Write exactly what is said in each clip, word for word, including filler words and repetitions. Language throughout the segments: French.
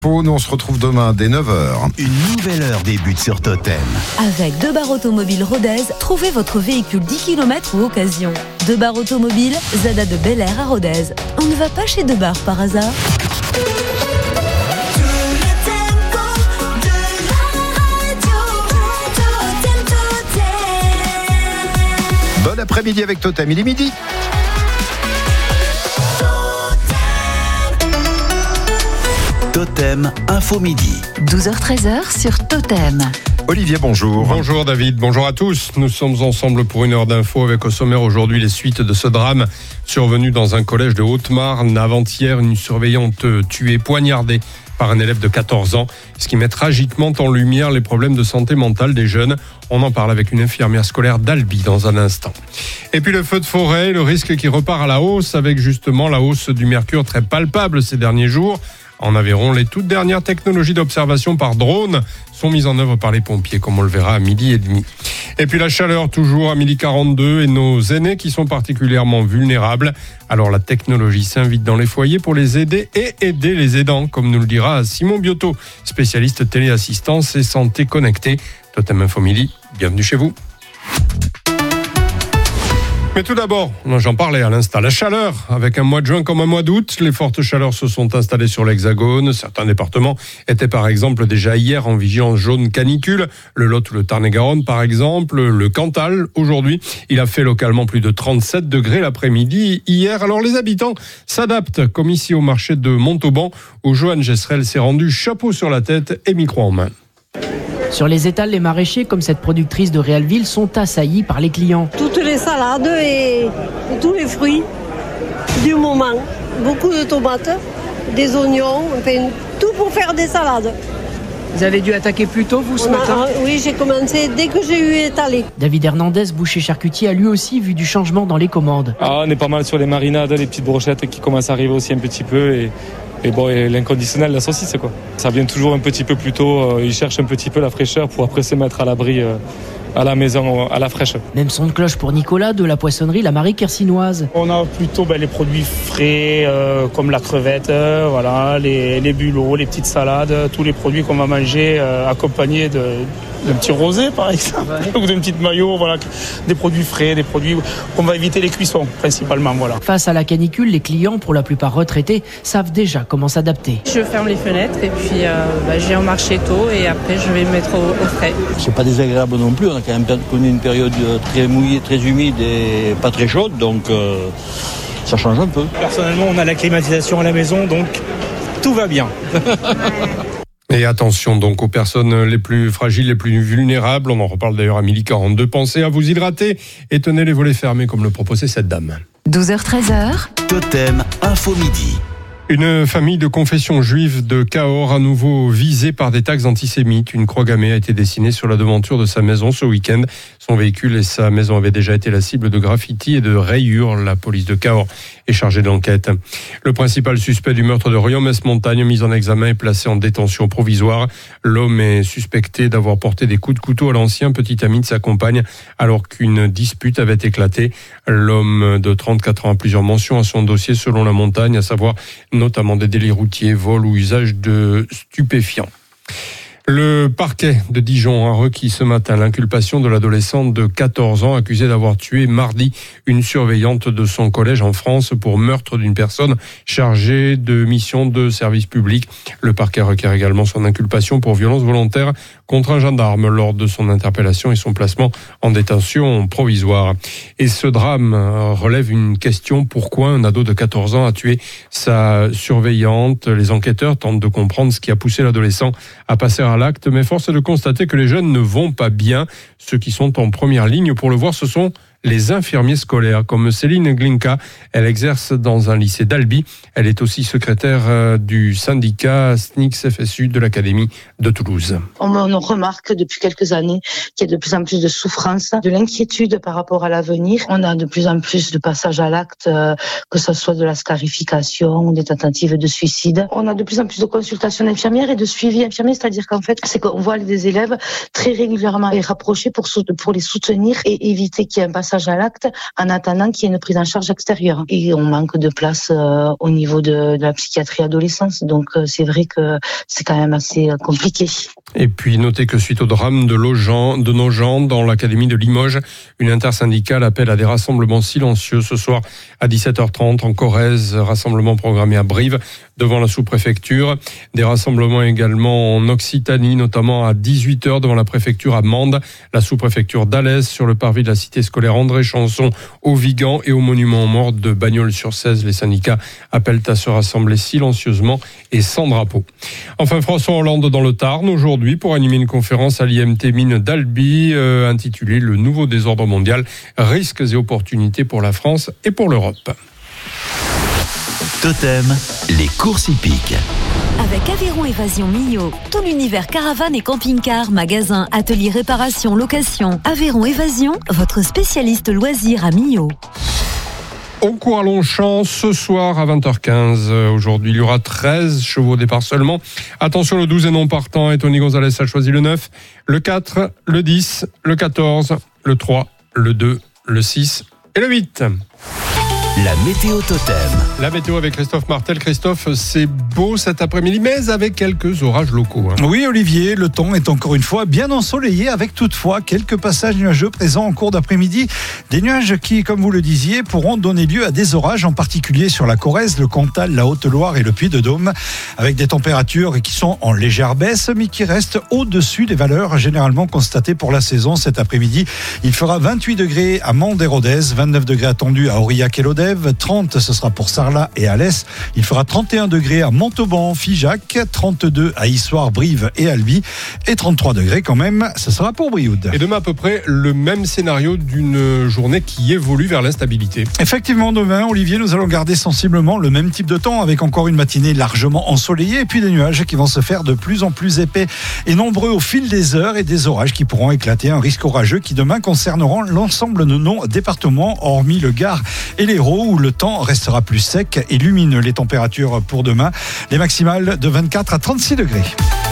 Nous, on se retrouve demain dès neuf heures. Une nouvelle heure débute sur Totem. Avec Debar Automobile Rodez, trouvez votre véhicule dix kilomètres ou occasion. Debar Automobile, Zada de Bel Air à Rodez. On ne va pas chez Debar par hasard. Bon après-midi avec Totem, il est midi. Totem Info Midi. douze heures treize sur Totem. Olivier, bonjour. Bonjour David, bonjour à tous. Nous sommes ensemble pour une heure d'info avec au sommaire aujourd'hui les suites de ce drame survenu dans un collège de Haute-Marne. Avant-hier, une surveillante tuée, poignardée par un élève de quatorze ans, ce qui met tragiquement en lumière les problèmes de santé mentale des jeunes. On en parle avec une infirmière scolaire d'Albi dans un instant. Et puis le feu de forêt, le risque qui repart à la hausse avec justement la hausse du mercure très palpable ces derniers jours. En Aveyron, les toutes dernières technologies d'observation par drone sont mises en œuvre par les pompiers, comme on le verra à midi et demi. Et puis la chaleur, toujours à midi quarante-deux, et nos aînés qui sont particulièrement vulnérables. Alors la technologie s'invite dans les foyers pour les aider et aider les aidants, comme nous le dira Simon Biotto, spécialiste téléassistance et santé connectée. Totem Info Midi, bienvenue chez vous. Mais tout d'abord, j'en parlais à l'instant, la chaleur. Avec un mois de juin comme un mois d'août, les fortes chaleurs se sont installées sur l'Hexagone. Certains départements étaient par exemple déjà hier en vigilance jaune canicule. Le Lot ou le Tarn-et-Garonne par exemple. Le Cantal, aujourd'hui, il a fait localement plus de trente-sept degrés l'après-midi hier. Alors les habitants s'adaptent, comme ici au marché de Montauban, où Joanne Gesserel s'est rendue chapeau sur la tête et micro en main. Sur les étals, les maraîchers, comme cette productrice de Réalville, sont assaillis par les clients. Toutes les salades et, et tous les fruits du moment. Beaucoup de tomates, des oignons, enfin, tout pour faire des salades. Vous avez dû attaquer plus tôt, vous, ce On matin a, Oui, j'ai commencé dès que j'ai eu étalé. David Hernandez, boucher charcutier, a lui aussi vu du changement dans les commandes. Ah, on est pas mal sur les marinades, les petites brochettes qui commencent à arriver aussi un petit peu. Et... Et bon, et l'inconditionnel, la saucisse, quoi. Ça vient toujours un petit peu plus tôt. Ils cherchent un petit peu la fraîcheur pour après se mettre à l'abri à la maison, à la fraîche. Même son de cloche pour Nicolas de la poissonnerie La Marie Kersinoise. On a plutôt ben, les produits frais, euh, comme la crevette, euh, voilà, les, les bulots, les petites salades, tous les produits qu'on va manger euh, accompagnés de, d'un petit rosé, par exemple, ouais. Ou d'un petit maillot, voilà, des produits frais, des produits qu'on va éviter les cuissons, principalement, voilà. Face à la canicule, les clients, pour la plupart retraités, savent déjà comment s'adapter. Je ferme les fenêtres et puis euh, bah, j'ai un marché tôt et après je vais me mettre au, au frais. C'est pas désagréable non plus, on a quand même connu une période très mouillée, très humide et pas très chaude, donc euh, ça change un peu. Personnellement, on a la climatisation à la maison, donc tout va bien. Et attention donc aux personnes les plus fragiles, les plus vulnérables. On en reparle d'ailleurs à midi quarante-deux. Pensez à vous hydrater et tenez les volets fermés comme le proposait cette dame. douze heures treize. Totem Info Midi. Une famille de confession juive de Cahors à nouveau visée par des tags antisémites. Une croix gammée a été dessinée sur la devanture de sa maison ce week-end. Son véhicule et sa maison avaient déjà été la cible de graffitis et de rayures. La police de Cahors est chargée d'enquête. Le principal suspect du meurtre de Riom-Montagne, mis en examen, est placé en détention provisoire. L'homme est suspecté d'avoir porté des coups de couteau à l'ancien petit ami de sa compagne alors qu'une dispute avait éclaté. L'homme de trente-quatre ans a plusieurs mentions à son dossier selon la Montagne, à savoir notamment des délits routiers, vol ou usage de stupéfiants. Le parquet de Dijon a requis ce matin l'inculpation de l'adolescente de quatorze ans accusée d'avoir tué mardi une surveillante de son collège en France pour meurtre d'une personne chargée de mission de service public. Le parquet requiert également son inculpation pour violence volontaire contre un gendarme lors de son interpellation et son placement en détention provisoire. Et ce drame relève une question: pourquoi un ado de quatorze ans a tué sa surveillante? Les enquêteurs tentent de comprendre ce qui a poussé l'adolescent à passer à l'acte, mais force est de constater que les jeunes ne vont pas bien. Ceux qui sont en première ligne pour le voir, ce sont les infirmiers scolaires, comme Céline Glinka. Elle exerce dans un lycée d'Albi. Elle est aussi secrétaire du syndicat S N I C F S U de l'Académie de Toulouse. On remarque depuis quelques années qu'il y a de plus en plus de souffrance, de l'inquiétude par rapport à l'avenir. On a de plus en plus de passages à l'acte, que ce soit de la scarification ou des tentatives de suicide. On a de plus en plus de consultations d'infirmières et de suivi infirmier, c'est-à-dire qu'en fait, c'est qu'on voit des élèves très régulièrement les rapprocher pour, pour les soutenir et éviter qu'il y ait un passage passage à l'acte en attendant qu'il y ait une prise en charge extérieure. Et on manque de place euh, au niveau de, de la psychiatrie adolescence. Donc euh, c'est vrai que c'est quand même assez euh, compliqué. Et puis notez que suite au drame de, Logen, de Nogent dans l'académie de Limoges, une intersyndicale appelle à des rassemblements silencieux ce soir à dix-sept heures trente en Corrèze, rassemblement programmé à Brive devant la sous-préfecture. Des rassemblements également en Occitanie, notamment à dix-huit heures devant la préfecture à Mende, la sous-préfecture d'Alès, sur le parvis de la cité scolaire André Chanson au Vigan et au monument aux morts de Bagnols-sur-Cèze. Les syndicats appellent à se rassembler silencieusement et sans drapeau. Enfin, François Hollande dans le Tarn aujourd'hui pour animer une conférence à l'I M T Mines d'Albi euh, intitulée « Le nouveau désordre mondial, risques et opportunités pour la France et pour l'Europe ». Totem, les courses hippiques. Avec Aveyron Évasion Millau, tout l'univers caravane et camping-car, magasin, atelier réparation, location. Aveyron Évasion, votre spécialiste loisirs à Millau. On court à Longchamp ce soir à vingt heures quinze. Aujourd'hui, il y aura treize chevaux au départ seulement. Attention, le douze est non partant et Tony Gonzalez a choisi le neuf, le quatre, le dix, le quatorze, le trois, le deux, le six et le huit. La météo Totem. La météo avec Christophe Martel. Christophe, c'est beau cet après-midi, mais avec quelques orages locaux. Hein. Oui, Olivier, le temps est encore une fois bien ensoleillé, avec toutefois quelques passages nuageux présents en cours d'après-midi. Des nuages qui, comme vous le disiez, pourront donner lieu à des orages, en particulier sur la Corrèze, le Cantal, la Haute-Loire et le Puy-de-Dôme, avec des températures qui sont en légère baisse, mais qui restent au-dessus des valeurs généralement constatées pour la saison cet après-midi. Il fera vingt-huit degrés à Mende et Rodez, vingt-neuf degrés attendus à Aurillac et Lodève, trente ce sera pour Sarlat et Alès. Il fera trente et un degrés à Montauban, Figeac, trente-deux à Issoire, Brive et Albi, et trente-trois degrés quand même, ce sera pour Brioude. Et demain à peu près le même scénario d'une journée qui évolue vers l'instabilité. Effectivement, demain, Olivier, nous allons garder sensiblement le même type de temps, avec encore une matinée largement ensoleillée, et puis des nuages qui vont se faire de plus en plus épais et nombreux au fil des heures, et des orages qui pourront éclater, un risque orageux qui demain concerneront l'ensemble de nos départements, hormis le Gard et l'Hérault, où le temps restera plus sec et lumineux. Les températures pour demain, les maximales de vingt-quatre à trente-six degrés.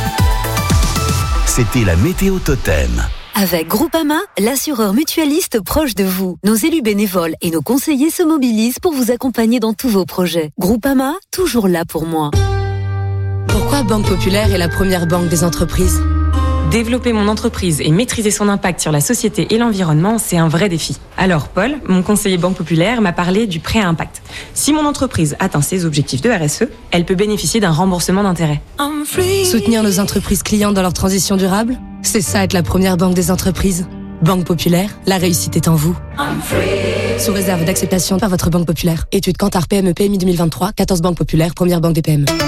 C'était la météo Totem. Avec Groupama, l'assureur mutualiste proche de vous. Nos élus bénévoles et nos conseillers se mobilisent pour vous accompagner dans tous vos projets. Groupama, toujours là pour moi. Pourquoi Banque Populaire est la première banque des entreprises ? Développer mon entreprise et maîtriser son impact sur la société et l'environnement, c'est un vrai défi. Alors Paul, mon conseiller Banque Populaire, m'a parlé du prêt à impact. Si mon entreprise atteint ses objectifs de R S E, elle peut bénéficier d'un remboursement d'intérêt. Soutenir nos entreprises clientes dans leur transition durable, c'est ça être la première banque des entreprises. Banque Populaire, la réussite est en vous. Sous réserve d'acceptation par votre Banque Populaire. Étude Kantar P M E P M I deux mille vingt-trois, quatorze Banque Populaire, première banque des P M E.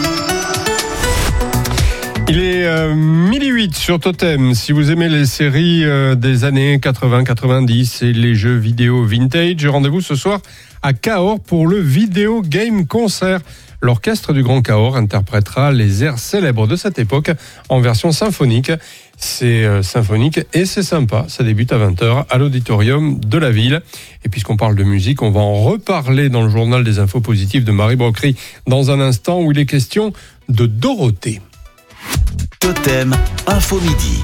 Il est euh, midi huit sur Totem. Si vous aimez les séries euh, des années quatre-vingts quatre-vingt-dix et les jeux vidéo vintage, rendez-vous ce soir à Cahors pour le Vidéo Game Concert. L'orchestre du Grand Cahors interprétera les airs célèbres de cette époque en version symphonique. C'est euh, symphonique et c'est sympa. Ça débute à vingt heures à l'auditorium de la ville. Et puisqu'on parle de musique, on va en reparler dans le journal des infos positives de Marie Brocry dans un instant où il est question de Dorothée. Totem, Info Midi.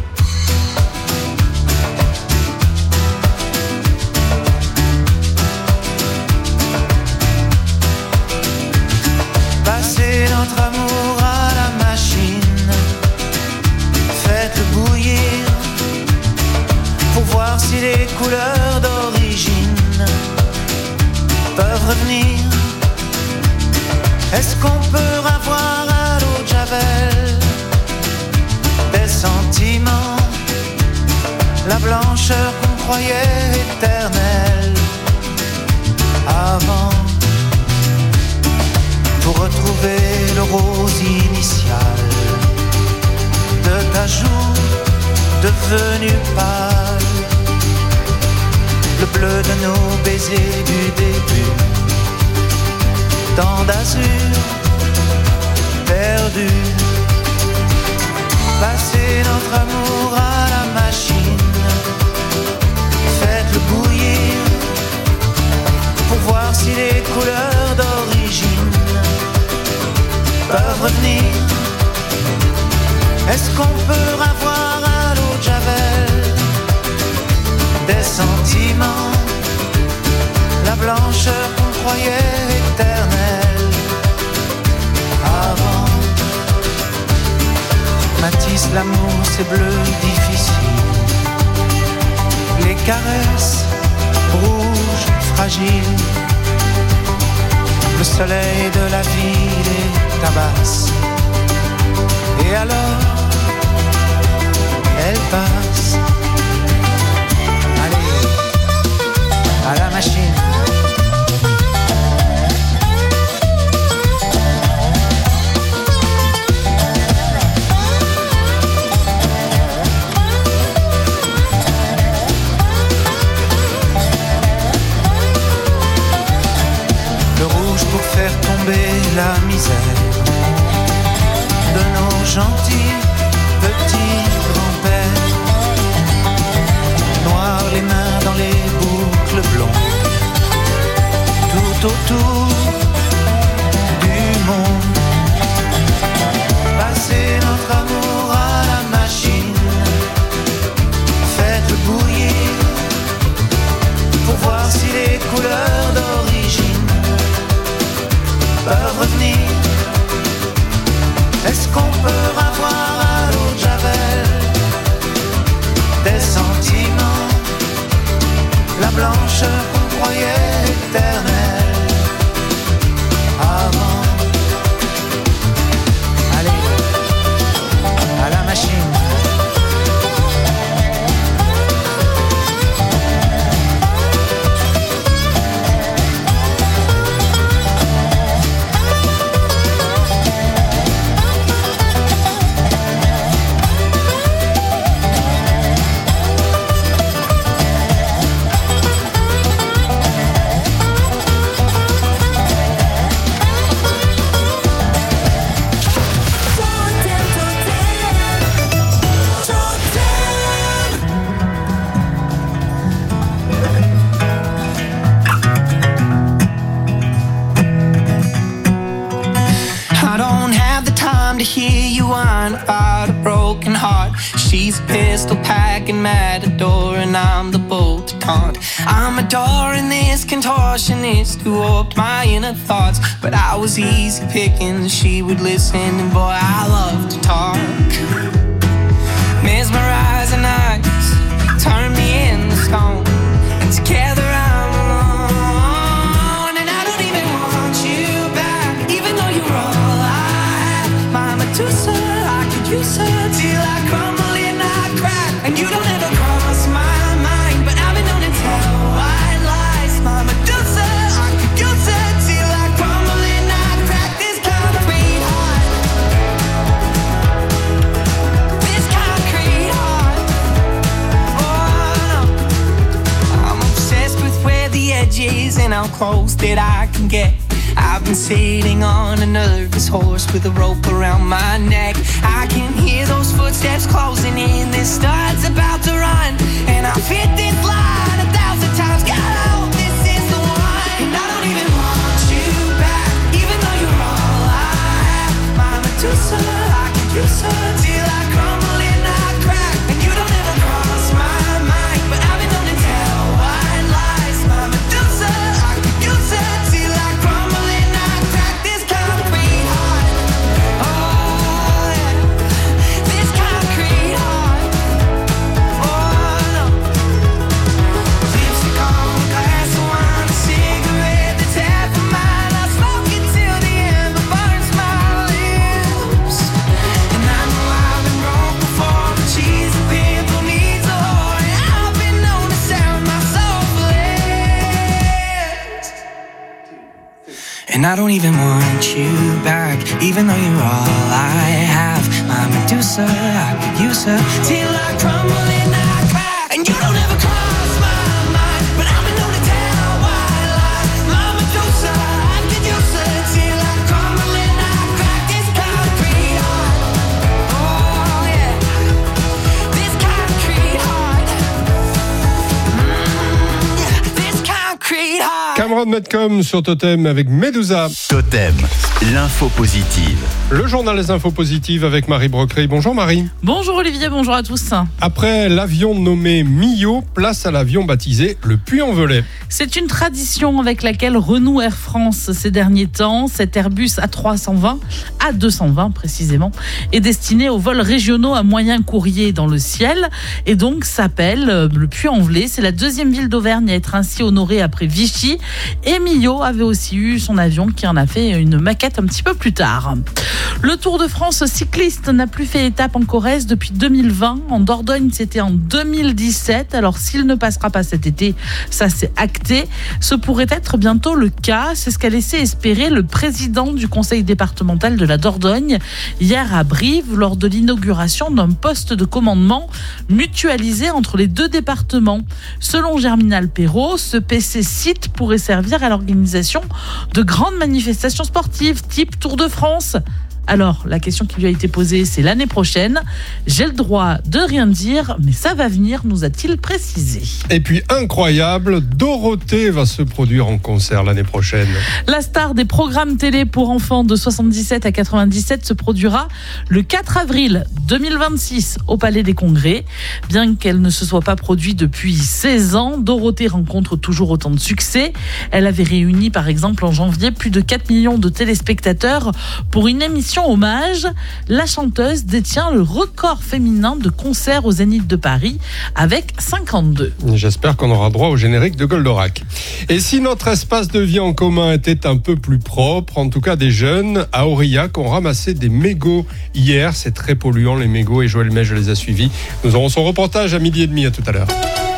Passez notre amour à la machine, faites-le bouillir pour voir si les couleurs d'origine peuvent revenir. Est-ce qu'on peut avoir à l'eau de Javel des sentiments, la blancheur qu'on croyait éternelle avant, pour retrouver le rose initial de ta joue devenue pâle, le bleu de nos baisers du début, tant d'azur perdu. Passez notre amour à la machine, faites-le bouillir pour voir si les couleurs d'origine peuvent revenir. Est-ce qu'on peut avoir à l'eau de Javel des sentiments, blancheur qu'on croyait éternelle. Avant Matisse, l'amour c'est bleu difficile. Les caresses rouges, fragiles. Le soleil de la ville les tabasse. Et alors, elle passe. Allez, à la machine. Pour faire tomber la misère de nos gentils petits grands-pères. Noirs les mains dans les boucles blondes, tout autour du monde. Passez notre amour à la machine, faites-le bouillir pour voir si les couleurs d'origine peuvent revenir. Est-ce qu'on peut avoir à l'eau de Javel des sentiments, la blancheur qu'on croyait éternelle avant? Allez, à la machine. To hear you whine about a broken heart. She's a pistol packing matador and I'm the bull to taunt. I'm adoring this contortionist who warped my inner thoughts, but I was easy picking, she would listen, and boy I love to talk. Mesmerizing eyes turn me into stone, and together I'm alone, and I don't even want you back, even though you're all I Medusa, I could use her till I crumble and I crack. And you don't ever cross my mind, but I've been known to tell white lies. My Medusa, I could use her till I crumble and I crack. This concrete heart, this concrete heart. Oh no, I'm obsessed with where the edge is and how close that I can get. I've been sitting on a nervous horse with a rope around my neck. I can hear those footsteps closing in, this stud's about to run, and I've hit this line a thousand times. God, I hope this is the one. And I don't even want you back, even though you're all I have. My Medusa, I could use her till I crumble and I crack. And you don't ever cross my mind, but I've been known to tell white lies. My Medusa, I could use her till I crumble. And I don't even want you back, even though you're all I have. My Medusa, I could use her till I crumble and I crack. And you don't ever cross my mind, but I've been known to tell white lies. My Medusa, I could use her till I crumble and I crack. This concrete heart, oh yeah, this concrete heart, mm, yeah, this concrete heart. Cameron Metcom sur Totem avec Medusa. Totem, l'info positive. Le journal des infos positives avec Marie Brocquerie. Bonjour Marie. Bonjour Olivier, bonjour à tous. Après l'avion nommé Millau, place à l'avion baptisé le Puy-en-Velay. C'est une tradition avec laquelle renoue Air France ces derniers temps. Cet Airbus A trois cent vingt, A deux cent vingt précisément, est destiné aux vols régionaux à moyen courrier dans le ciel et donc s'appelle le Puy-en-Velay. C'est la deuxième ville d'Auvergne à être ainsi honorée après Vichy. Et Millau avait aussi eu son avion qui en a fait une maquette un petit peu plus tard. Le Tour de France cycliste n'a plus fait étape en Corrèze depuis deux mille vingt. En Dordogne, c'était en deux mille dix-sept. Alors, s'il ne passera pas cet été, ça c'est acté. Ce pourrait être bientôt le cas. C'est ce qu'a laissé espérer le président du conseil départemental de la Dordogne hier à Brive lors de l'inauguration d'un poste de commandement mutualisé entre les deux départements. Selon Germinal Perrault, ce P C site pourrait servir à l'organisation de grandes manifestations sportives type Tour de France. Alors, la question qui lui a été posée, c'est l'année prochaine. J'ai le droit de rien dire, mais ça va venir, nous a-t-il précisé. Et puis, incroyable, Dorothée va se produire en concert l'année prochaine. La star des programmes télé pour enfants de soixante-dix-sept à quatre-vingt-dix-sept se produira le quatre avril deux mille vingt-six au Palais des Congrès. Bien qu'elle ne se soit pas produite depuis seize ans, Dorothée rencontre toujours autant de succès. Elle avait réuni, par exemple, en janvier, plus de quatre millions de téléspectateurs pour une émission hommage. La chanteuse détient le record féminin de concerts au Zénith de Paris avec cinquante-deux. J'espère qu'on aura droit au générique de Goldorak. Et si notre espace de vie en commun était un peu plus propre, en tout cas des jeunes à Aurillac ont ramassé des mégots hier. C'est très polluant les mégots et Joël Mèche les a suivis. Nous aurons son reportage à midi et demi. À tout à l'heure.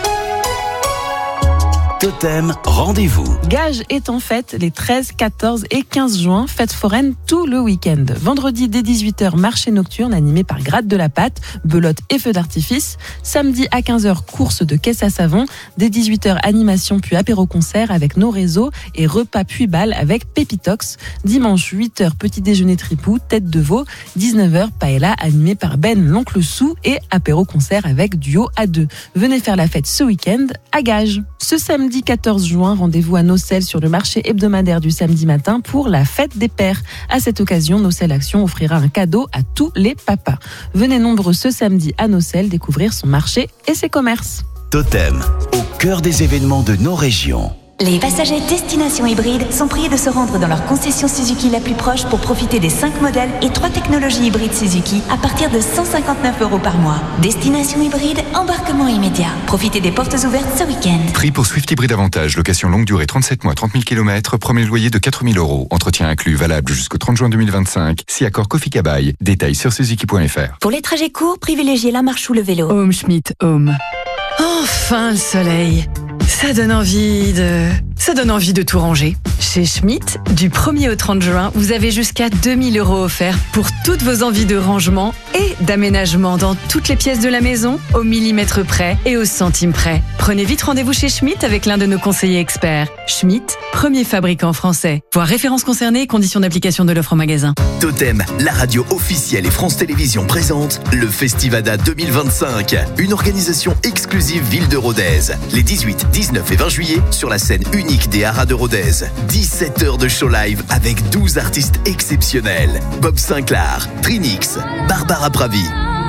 Totem, rendez-vous. Gage est en fête les treize, quatorze et quinze juin, fête foraine tout le week-end. Vendredi dès dix-huit heures, marché nocturne animé par Gratte de la Pâte, belote et feux d'artifice. Samedi à quinze heures, course de caisse à savon. Dès dix-huit heures, animation puis apéro-concert avec nos réseaux et repas puis bal avec Pépitox. Dimanche huit heures, petit déjeuner tripou, tête de veau. dix-neuf heures, paella animé par Ben l'oncle Sou et apéro-concert avec duo à deux. Venez faire la fête ce week-end à Gage. Ce samedi quatorze juin, rendez-vous à Nocelles sur le marché hebdomadaire du samedi matin pour la fête des pères. À cette occasion, Nocelles Action offrira un cadeau à tous les papas. Venez nombreux ce samedi à Nocelles découvrir son marché et ses commerces. Totem, au cœur des événements de nos régions. Les passagers destination hybride sont priés de se rendre dans leur concession Suzuki la plus proche pour profiter des cinq modèles et trois technologies hybrides Suzuki à partir de cent cinquante-neuf euros par mois. Destination hybride, embarquement immédiat. Profitez des portes ouvertes ce week-end. Prix pour Swift Hybride Avantage, location longue durée trente-sept mois, trente mille kilomètres, premier loyer de quatre mille euros. Entretien inclus, valable jusqu'au trente juin deux mille vingt-cinq. Si accord Kofi Kabaï. Détails sur suzuki point f r. Pour les trajets courts, privilégiez la marche ou le vélo. Home Schmidt Home. Enfin le soleil. Ça donne envie de... Ça donne envie de tout ranger. Chez Schmitt, du premier au trente juin, vous avez jusqu'à deux mille euros offerts pour toutes vos envies de rangement et d'aménagement dans toutes les pièces de la maison, au millimètre près et au centime près. Prenez vite rendez-vous chez Schmitt avec l'un de nos conseillers experts. Schmitt, premier fabricant français. Voir références concernées et conditions d'application de l'offre en magasin. Totem, la radio officielle et France Télévisions présente le Festivada deux mille vingt-cinq. Une organisation exclusive Ville de Rodez. Les dix-huit, dix-neuf et vingt juillet sur la scène unique des Haras de Rodez. dix-sept heures de show live avec douze artistes exceptionnels. Bob Sinclair, Trinix, Barbara Pravi,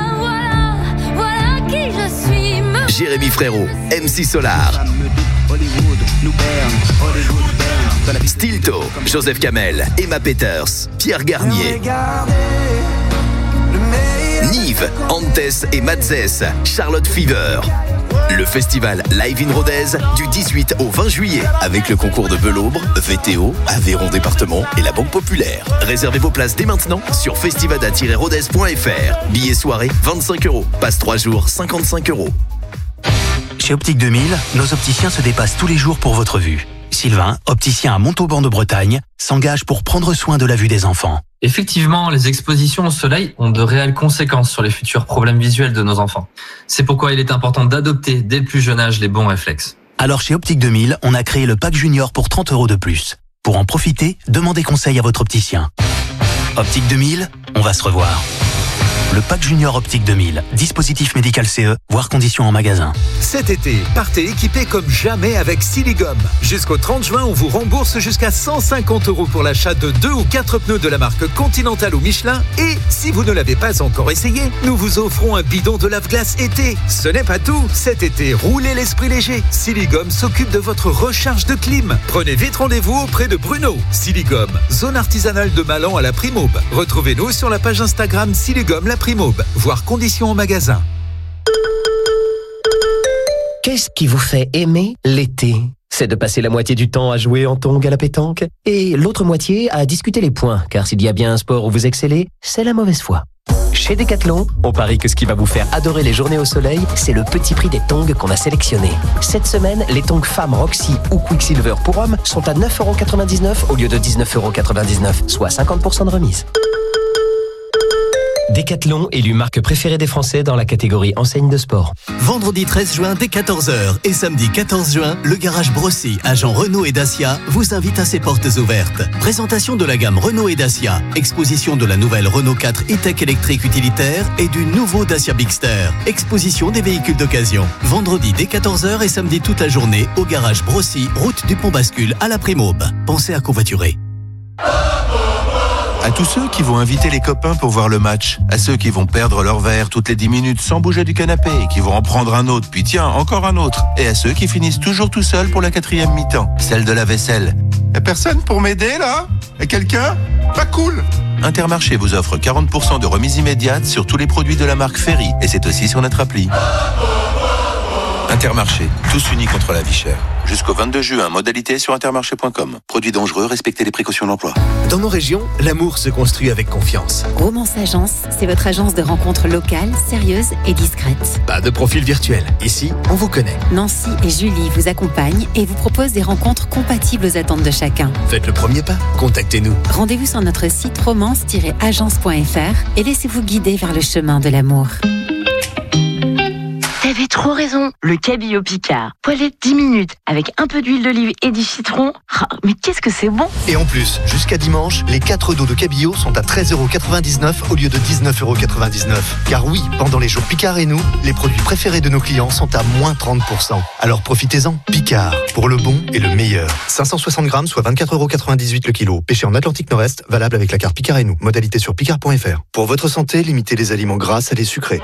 Voilà qui je suis. Jérémy Frérot, M C Solar, Stilto, Joseph Kamel, Emma Peters, Pierre Garnier, Nive, Antes et Matzès, Charlotte Fever. Le festival Live in Rodez du dix-huit au vingt juillet avec le concours de Belaubre, V T O, Aveyron Département et la Banque Populaire. Réservez vos places dès maintenant sur festivada tiret rodez point f r. Billets soirée vingt-cinq euros. Passe trois jours cinquante-cinq euros. Chez Optique deux mille, nos opticiens se dépassent tous les jours pour votre vue. Sylvain, opticien à Montauban de Bretagne, s'engage pour prendre soin de la vue des enfants. Effectivement, les expositions au soleil ont de réelles conséquences sur les futurs problèmes visuels de nos enfants. C'est pourquoi il est important d'adopter dès le plus jeune âge les bons réflexes. Alors chez Optique deux mille, on a créé le pack junior pour trente euros de plus. Pour en profiter, demandez conseil à votre opticien. Optique deux mille, on va se revoir. Le pack Junior Optique deux mille. Dispositif médical C E, voire conditions en magasin. Cet été, partez équipé comme jamais avec Siligom. Jusqu'au trente juin, on vous rembourse jusqu'à cent cinquante euros pour l'achat de deux ou quatre pneus de la marque Continental ou Michelin. Et si vous ne l'avez pas encore essayé, nous vous offrons un bidon de lave-glace été. Ce n'est pas tout. Cet été, roulez l'esprit léger. Siligom s'occupe de votre recharge de clim. Prenez vite rendez-vous auprès de Bruno. Siligom, zone artisanale de Malan à la Primaube. Retrouvez-nous sur la page Instagram Siligom la Primaube. Voir conditions en magasin. Qu'est-ce qui vous fait aimer l'été ? C'est de passer la moitié du temps à jouer en tongs à la pétanque et l'autre moitié à discuter les points, car s'il y a bien un sport où vous excellez, c'est la mauvaise foi. Chez Decathlon, on parie que ce qui va vous faire adorer les journées au soleil, c'est le petit prix des tongs qu'on a sélectionnés. Cette semaine, les tongs femmes Roxy ou Quicksilver pour hommes sont à neuf euros quatre-vingt-dix-neuf au lieu de dix-neuf euros quatre-vingt-dix-neuf, soit cinquante pour cent de remise. Decathlon, élu marque préférée des Français dans la catégorie enseigne de sport. Vendredi treize juin dès quatorze heures et samedi quatorze juin, le garage Brossy, agent Renault et Dacia, vous invite à ses portes ouvertes. Présentation de la gamme Renault et Dacia, exposition de la nouvelle Renault quatre e-tech électrique utilitaire et du nouveau Dacia Bigster, exposition des véhicules d'occasion. Vendredi dès quatorze heures et samedi toute la journée au garage Brossy, route du Pont Bascule à la Primaube. Pensez à covoiturer. À tous ceux qui vont inviter les copains pour voir le match, à ceux qui vont perdre leur verre toutes les dix minutes sans bouger du canapé et qui vont en prendre un autre, puis tiens, encore un autre, et à ceux qui finissent toujours tout seuls pour la quatrième mi-temps, celle de la vaisselle. Y'a personne pour m'aider là ? Y'a quelqu'un ? Pas cool ! Intermarché vous offre quarante pour cent de remise immédiate sur tous les produits de la marque Ferry, et c'est aussi sur notre appli. Intermarché, tous unis contre la vie chère. Jusqu'au vingt-deux juin, modalité sur intermarché point com. Produits dangereux, respectez les précautions d'emploi. Dans nos régions, l'amour se construit avec confiance. Romance Agence, c'est votre agence de rencontres locales, sérieuses et discrètes. Pas de profil virtuel. Ici, on vous connaît. Nancy et Julie vous accompagnent et vous proposent des rencontres compatibles aux attentes de chacun. Faites le premier pas, contactez-nous. Rendez-vous sur notre site romance tiret agence point f r et laissez-vous guider vers le chemin de l'amour. T'avais trop raison, le cabillaud Picard. Poêlé dix minutes avec un peu d'huile d'olive et du citron. Ah, mais qu'est-ce que c'est bon! Et en plus, jusqu'à dimanche, les quatre dos de cabillaud sont à treize euros quatre-vingt-dix-neuf au lieu de dix-neuf euros quatre-vingt-dix-neuf. Car oui, pendant les jours Picard et nous, les produits préférés de nos clients sont à moins trente pour cent. Alors profitez-en. Picard, pour le bon et le meilleur. cinq cent soixante grammes, soit vingt-quatre euros quatre-vingt-dix-huit le kilo. Pêché en Atlantique Nord-Est, valable avec la carte Picard et nous. Modalité sur picard point f r. Pour votre santé, limitez les aliments gras, salés, sucrés.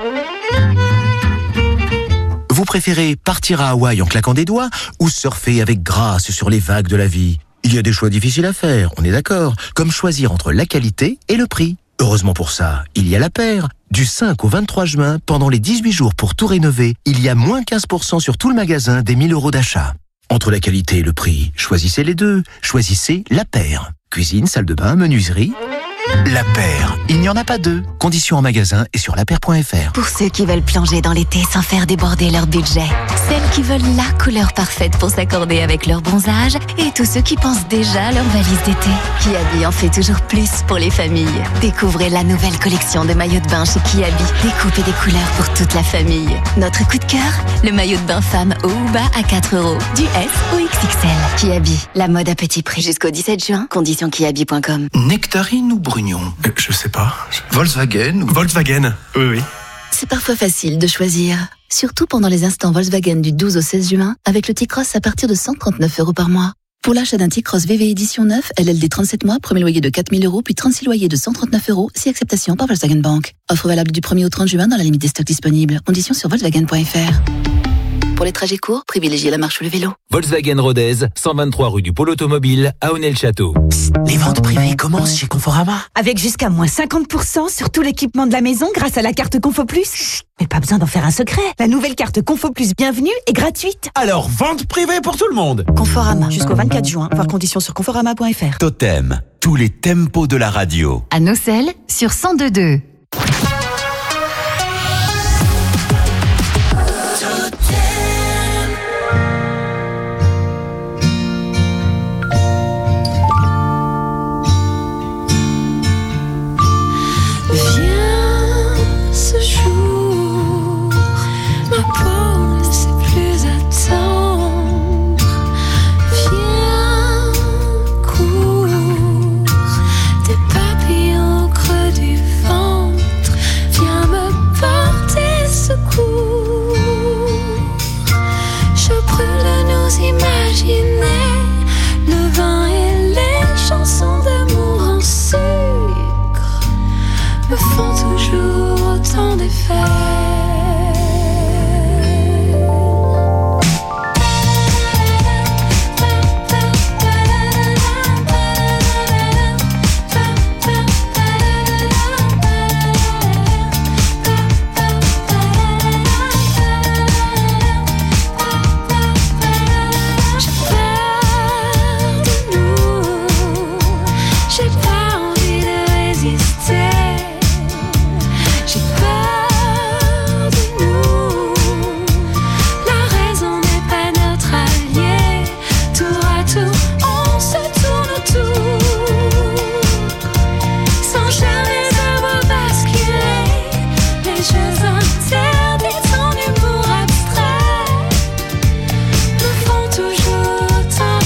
Vous préférez partir à Hawaï en claquant des doigts ou surfer avec grâce sur les vagues de la vie ? Il y a des choix difficiles à faire, on est d'accord, comme choisir entre la qualité et le prix. Heureusement pour ça, il y a La Paire. Du cinq au vingt-trois juin, pendant les dix-huit jours pour tout rénover, il y a moins quinze pour cent sur tout le magasin des mille euros d'achat. Entre la qualité et le prix, choisissez les deux. Choisissez La Paire. Cuisine, salle de bain, menuiserie... La Paire, il n'y en a pas deux. Conditions en magasin et sur la paire point f r. Pour ceux qui veulent plonger dans l'été sans faire déborder leur budget. Celles qui veulent la couleur parfaite pour s'accorder avec leur bronzage. Et tous ceux qui pensent déjà à leur valise d'été. Kiabi en fait toujours plus pour les familles. Découvrez la nouvelle collection de maillots de bain chez Kiabi. Découpez des couleurs pour toute la famille. Notre coup de cœur, le maillot de bain femme haut ou bas à quatre euros. Du S au X X L. Kiabi, la mode à petit prix. Jusqu'au dix-sept juin, conditions kiabi point com. Nectarine ou brugnon ? euh, Je sais pas. Volkswagen ou... Volkswagen, oui, oui. C'est parfois facile de choisir. Surtout pendant les instants Volkswagen du douze au seize juin, avec le T-Cross à partir de cent trente-neuf euros par mois. Pour l'achat d'un T-Cross V V édition neuf, L L D trente-sept mois, premier loyer de quatre mille euros, puis trente-six loyers de cent trente-neuf euros, si acceptation par Volkswagen Bank. Offre valable du premier au trente juin dans la limite des stocks disponibles. Conditions sur volkswagen point f r. Pour les trajets courts, privilégiez la marche ou le vélo. Volkswagen Rodez, cent vingt-trois rue du Pôle Automobile, à Aunay-le-Château. Les ventes privées commencent chez Conforama. Avec jusqu'à moins cinquante pour cent sur tout l'équipement de la maison grâce à la carte Confo Plus. Chut, mais pas besoin d'en faire un secret. La nouvelle carte Confo Plus Bienvenue est gratuite. Alors, vente privée pour tout le monde. Conforama, jusqu'au vingt-quatre juin. Voir conditions sur conforama point f r. Totem, tous les tempos de la radio. À Nocelles, sur cent deux virgule deux. les jeux interdits, son humour abstrait me font toujours tant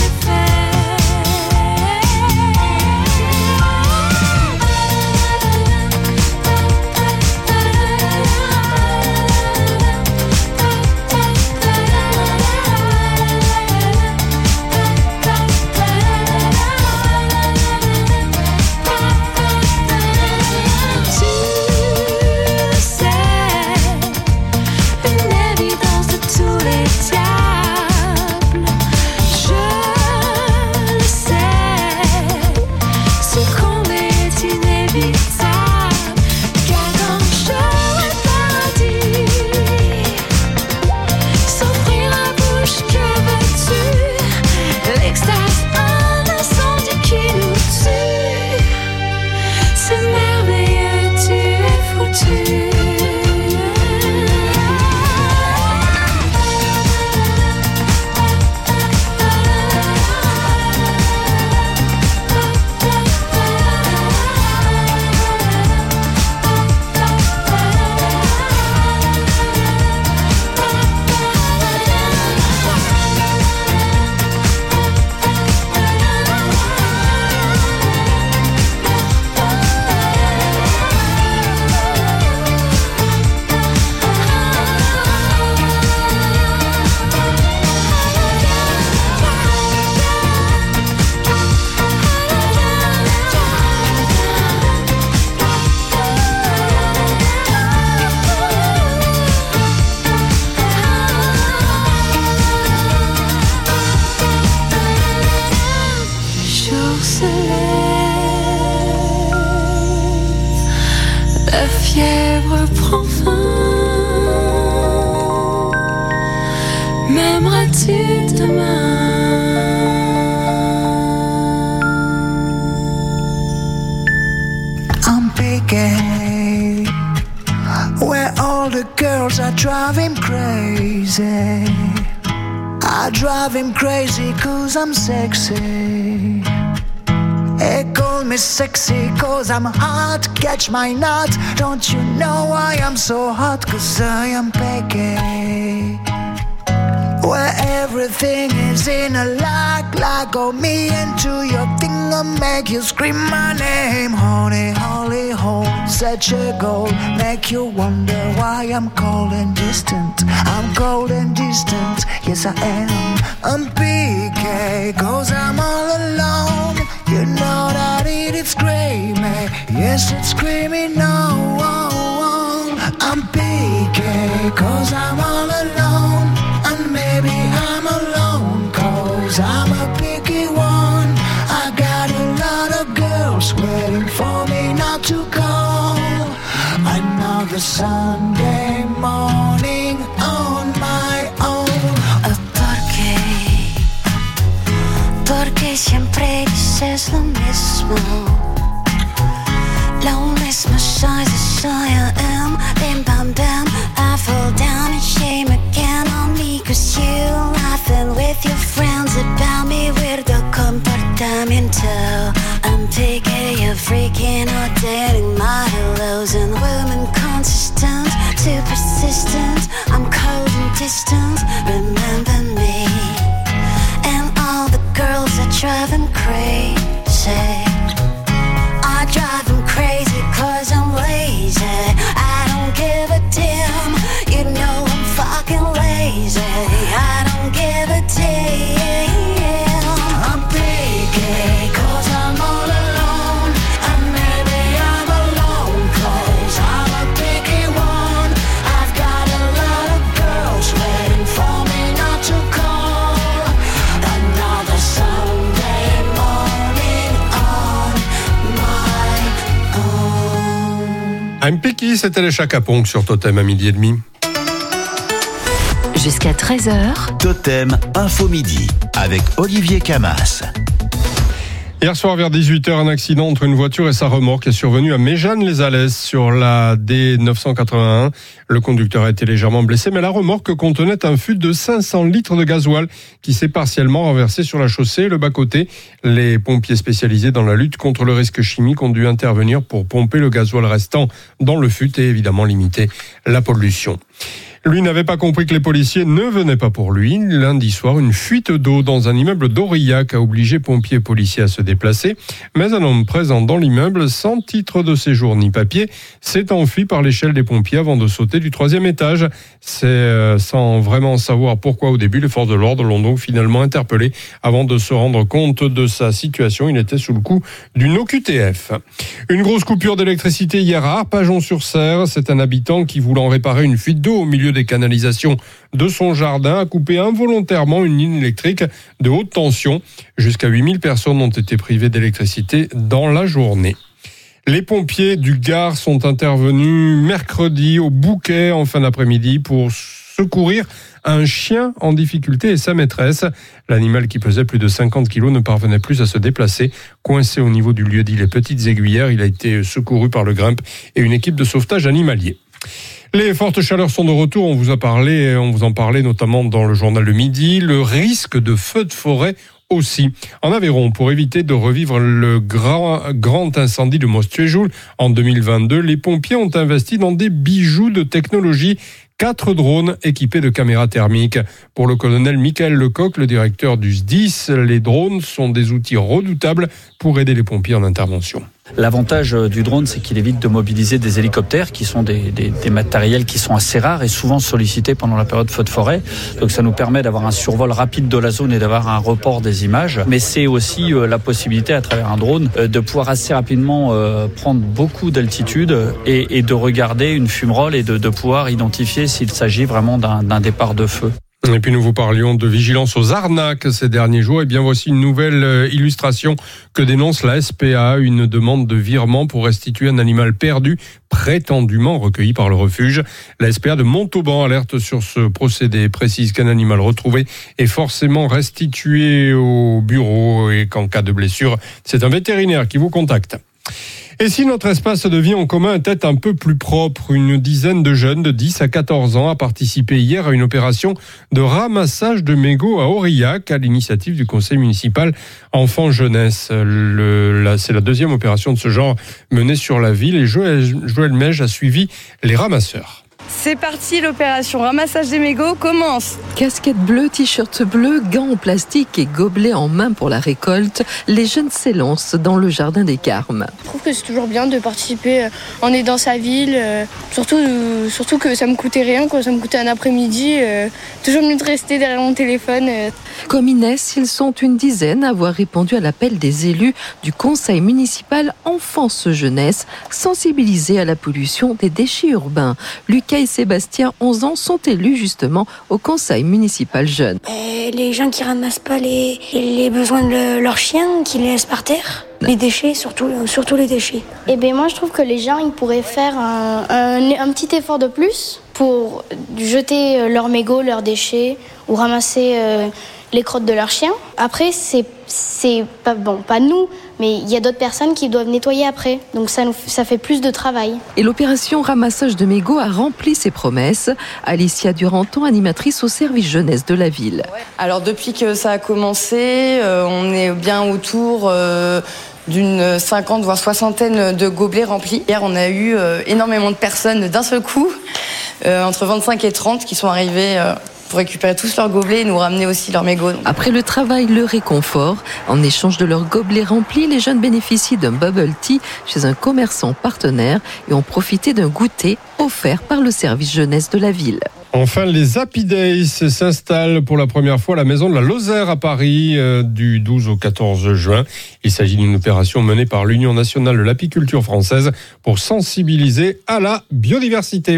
la fièvre prend fin. M'aimeras-tu demain? I'm picking where all the girls are driving crazy. I drive him crazy cause I'm sexy. They call me sexy cause I'm hot. Catch my nut. Don't you know why I'm so hot? Cause I am Peggy. Where everything is in a lock. Like go me into your thing and make you scream my name. Honey, holy hole, such a goal. Make you wonder why I'm cold and distant. I'm cold and distant, yes I am. I'm P K cause I'm all alone. You know that it is screaming, yes it's screaming no. I'm P K cause I'm all alone. And maybe I'm alone cause I'm a picky one. I got a lot of girls waiting for me not to call. Another Sunday morning on my own. Porque siempre dices lo mismo. Lo mismo soy, soy I am. Bim bam bam, I fall down and shame again on me. Cause you laughing with your friends about me. Weirdo comportamiento. I'm picky, you're freaking out, dating my hellos. And women consistent, too persistent. I'm cold and distant, remember me. Girls are driving crazy. I drive them crazy cause I'm lazy. I don't give a damn. You know I'm fucking lazy. I don't give a damn. I'm picky cause I'm all alone. And maybe I'm alone cause I'm a picky one. I've got a lot of girls waiting for me not to call. Another Sunday morning on my own. I'm Picky, c'était les Chaka Ponk sur Totem à midi et demi. Jusqu'à treize heures. Totem Info Midi avec Olivier Camas. Hier soir vers dix-huit heures, un accident entre une voiture et sa remorque est survenu à Méjeanne-les-Alès sur la D neuf cent quatre-vingt-un. Le conducteur a été légèrement blessé, mais la remorque contenait un fût de cinq cents litres de gasoil qui s'est partiellement renversé sur la chaussée. Le bas-côté, les pompiers spécialisés dans la lutte contre le risque chimique ont dû intervenir pour pomper le gasoil restant dans le fût et évidemment limiter la pollution. Lui n'avait pas compris que les policiers ne venaient pas pour lui. Lundi soir, une fuite d'eau dans un immeuble d'Aurillac a obligé pompiers et policiers à se déplacer. Mais un homme présent dans l'immeuble, sans titre de séjour ni papier, s'est enfui par l'échelle des pompiers avant de sauter du troisième étage. C'est euh, sans vraiment savoir pourquoi au début. Les forces de l'ordre l'ont donc finalement interpellé avant de se rendre compte de sa situation. Il était sous le coup d'une O Q T F. Une grosse coupure d'électricité hier à Arpajon-sur-Serre. C'est un habitant qui, voulant réparer une fuite d'eau au milieu des canalisations de son jardin, a coupé involontairement une ligne électrique de haute tension. Jusqu'à huit mille personnes ont été privées d'électricité dans la journée. Les pompiers du Gard sont intervenus mercredi au Bouquet en fin d'après-midi pour secourir un chien en difficulté et sa maîtresse. L'animal qui pesait plus de cinquante kilos ne parvenait plus à se déplacer. Coincé au niveau du lieu-dit Les Petites Aiguillères, il a été secouru par le Grimpe et une équipe de sauvetage animalier. Les fortes chaleurs sont de retour, on vous a parlé, on vous en parlait notamment dans le journal de midi. Le risque de feu de forêt aussi. En Aveyron, pour éviter de revivre le grand, grand incendie de Mostuéjoul en deux mille vingt-deux, les pompiers ont investi dans des bijoux de technologie. Quatre drones équipés de caméras thermiques. Pour le colonel Michael Lecoq, le directeur du S D I S, les drones sont des outils redoutables pour aider les pompiers en intervention. L'avantage du drone, c'est qu'il évite de mobiliser des hélicoptères qui sont des, des, des matériels qui sont assez rares et souvent sollicités pendant la période feu de forêt. Donc ça nous permet d'avoir un survol rapide de la zone et d'avoir un report des images. Mais c'est aussi euh, la possibilité à travers un drone euh, de pouvoir assez rapidement euh, prendre beaucoup d'altitude et, et de regarder une fumerole et de, de pouvoir identifier s'il s'agit vraiment d'un, d'un départ de feu. Et puis nous vous parlions de vigilance aux arnaques ces derniers jours. Et bien voici une nouvelle illustration que dénonce la S P A, une demande de virement pour restituer un animal perdu prétendument recueilli par le refuge. La S P A de Montauban alerte sur ce procédé, précise qu'un animal retrouvé est forcément restitué au bureau et qu'en cas de blessure, c'est un vétérinaire qui vous contacte. Et si notre espace de vie en commun était un peu plus propre, une dizaine de jeunes de dix à quatorze ans a participé hier à une opération de ramassage de mégots à Aurillac à l'initiative du conseil municipal Enfants-Jeunesse. Le, là, c'est la deuxième opération de ce genre menée sur la ville et Joël, Joël Mège a suivi les ramasseurs. C'est parti, l'opération ramassage des mégots commence. Casquette bleue, t-shirt bleu, gants en plastique et gobelets en main pour la récolte, les jeunes s'élancent dans le jardin des Carmes. Je trouve que c'est toujours bien de participer en aidant sa ville, surtout, surtout que ça me coûtait rien, quoi. Ça me coûtait un après-midi, toujours mieux de rester derrière mon téléphone. Comme Inès, ils sont une dizaine à avoir répondu à l'appel des élus du conseil municipal Enfance-Jeunesse, sensibilisés à la pollution des déchets urbains. Lucas et Sébastien, onze ans, sont élus justement au conseil municipal jeune. Euh, les gens qui ramassent pas les, les besoins de leurs chiens, qui les laissent par terre. Les déchets, surtout, surtout les déchets. Et ben moi je trouve que les gens ils pourraient faire un, un, un petit effort de plus pour jeter leurs mégots, leurs déchets ou ramasser euh, les crottes de leurs chiens. Après c'est c'est pas bon, pas nous, mais il y a d'autres personnes qui doivent nettoyer après. Donc ça nous ça fait plus de travail. Et l'opération ramassage de mégots a rempli ses promesses. Alicia Duranton, animatrice au service jeunesse de la ville. Alors depuis que ça a commencé, euh, on est bien autour euh, d'une cinquante voire soixantaine de gobelets remplis. Hier, on a eu euh, énormément de personnes d'un seul coup, euh, entre vingt-cinq et trente, qui sont arrivées euh, pour récupérer tous leurs gobelets et nous ramener aussi leurs mégots. Après le travail, le réconfort. En échange de leurs gobelets remplis, les jeunes bénéficient d'un bubble tea chez un commerçant partenaire et ont profité d'un goûter offert par le service jeunesse de la ville. Enfin, les Happy Days s'installent pour la première fois à la maison de la Lozère à Paris euh, du douze au quatorze juin. Il s'agit d'une opération menée par l'Union nationale de l'apiculture française pour sensibiliser à la biodiversité.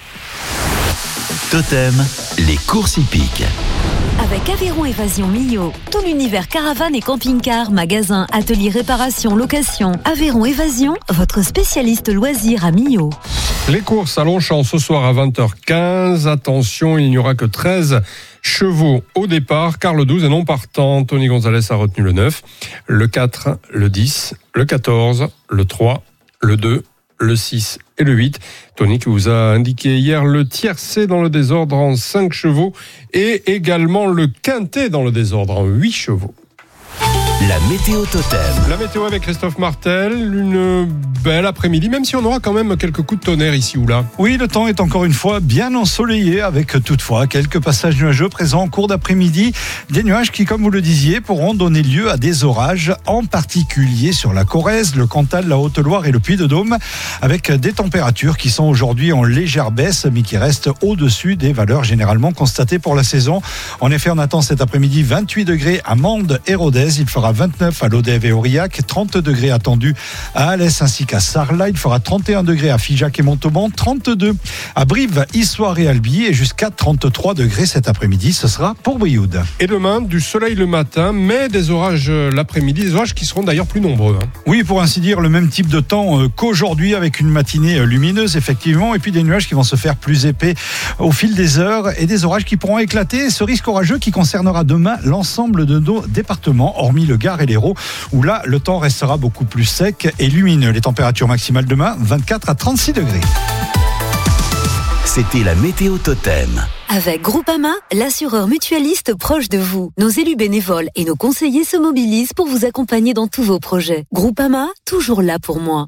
Totem, les courses hippiques. Avec Aveyron Évasion Millau, tout l'univers caravane et camping-car, magasin, atelier réparation, location. Aveyron Évasion, votre spécialiste loisirs à Millau. Les courses à Longchamp ce soir à vingt heures quinze. Attention, il n'y aura que treize chevaux au départ, car le douze est non partant. Tony Gonzalez a retenu le neuf, le quatre, le dix, le quatorze, le trois, le deux, le six et le huit. Tony qui vous a indiqué hier le tiercé dans le désordre en cinq chevaux et également le quintet dans le désordre en huit chevaux. La météo totem. La météo avec Christophe Martel, une belle après-midi, même si on aura quand même quelques coups de tonnerre ici ou là. Oui, le temps est encore une fois bien ensoleillé avec toutefois quelques passages nuageux présents en cours d'après-midi. Des nuages qui, comme vous le disiez, pourront donner lieu à des orages, en particulier sur la Corrèze, le Cantal, la Haute-Loire et le Puy-de-Dôme, avec des températures qui sont aujourd'hui en légère baisse, mais qui restent au-dessus des valeurs généralement constatées pour la saison. En effet, on attend cet après-midi vingt-huit degrés à Mende et Rodez. Il fera vingt-neuf à Lodève et Aurillac, trente degrés attendus à Alès ainsi qu'à Sarlat. Il fera trente et un degrés à Figeac et Montauban, trente-deux à Brive, Issoire et Albi et jusqu'à trente-trois degrés cet après-midi. Ce sera pour Brioude. Et demain, du soleil le matin, mais des orages l'après-midi, des orages qui seront d'ailleurs plus nombreux. Hein. Oui, pour ainsi dire, le même type de temps qu'aujourd'hui avec une matinée lumineuse effectivement et puis des nuages qui vont se faire plus épais au fil des heures et des orages qui pourront éclater. Ce risque orageux qui concernera demain l'ensemble de nos départements, hormis le Gard et l'Hérault, où là, le temps restera beaucoup plus sec et lumineux. Les températures maximales demain, vingt-quatre à trente-six degrés. C'était la météo totem. Avec Groupama, l'assureur mutualiste proche de vous. Nos élus bénévoles et nos conseillers se mobilisent pour vous accompagner dans tous vos projets. Groupama, toujours là pour moi.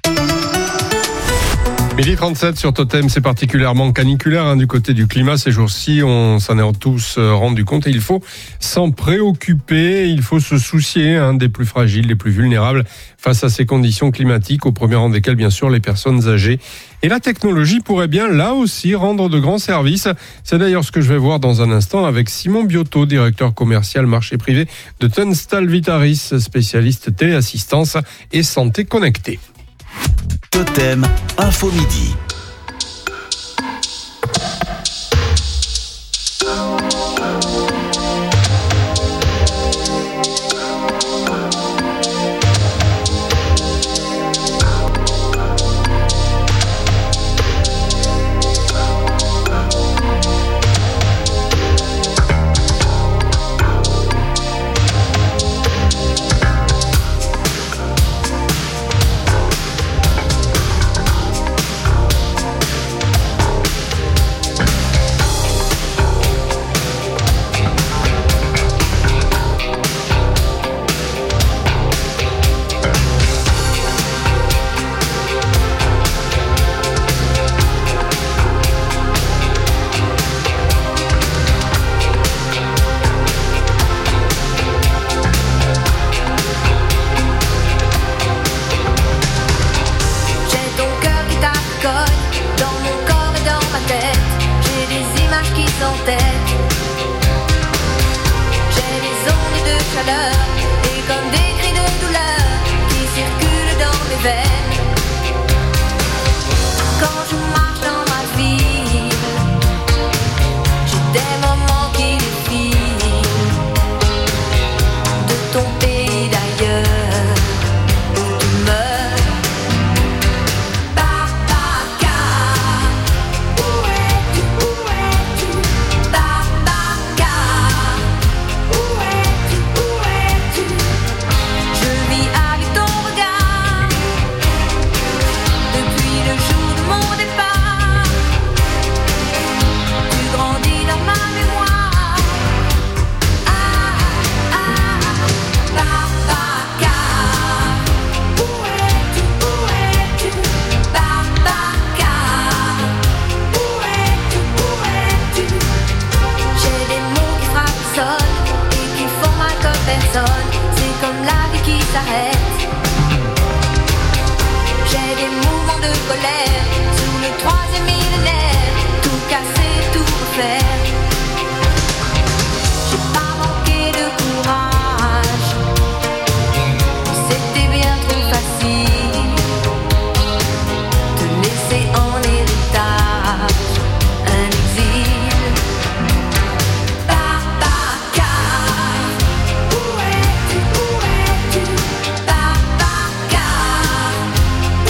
midi trente-sept sur Totem, c'est particulièrement caniculaire hein, du côté du climat. Ces jours-ci, on s'en est tous rendu compte et il faut s'en préoccuper. Il faut se soucier hein, des plus fragiles, des plus vulnérables face à ces conditions climatiques, au premier rang desquelles, bien sûr, les personnes âgées. Et la technologie pourrait bien, là aussi, rendre de grands services. C'est d'ailleurs ce que je vais voir dans un instant avec Simon Biotto, directeur commercial marché privé de Tunstall Vitaris, spécialiste téléassistance et santé connectée. Totem Info Midi.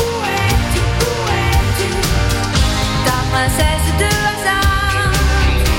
Princesse de hasard.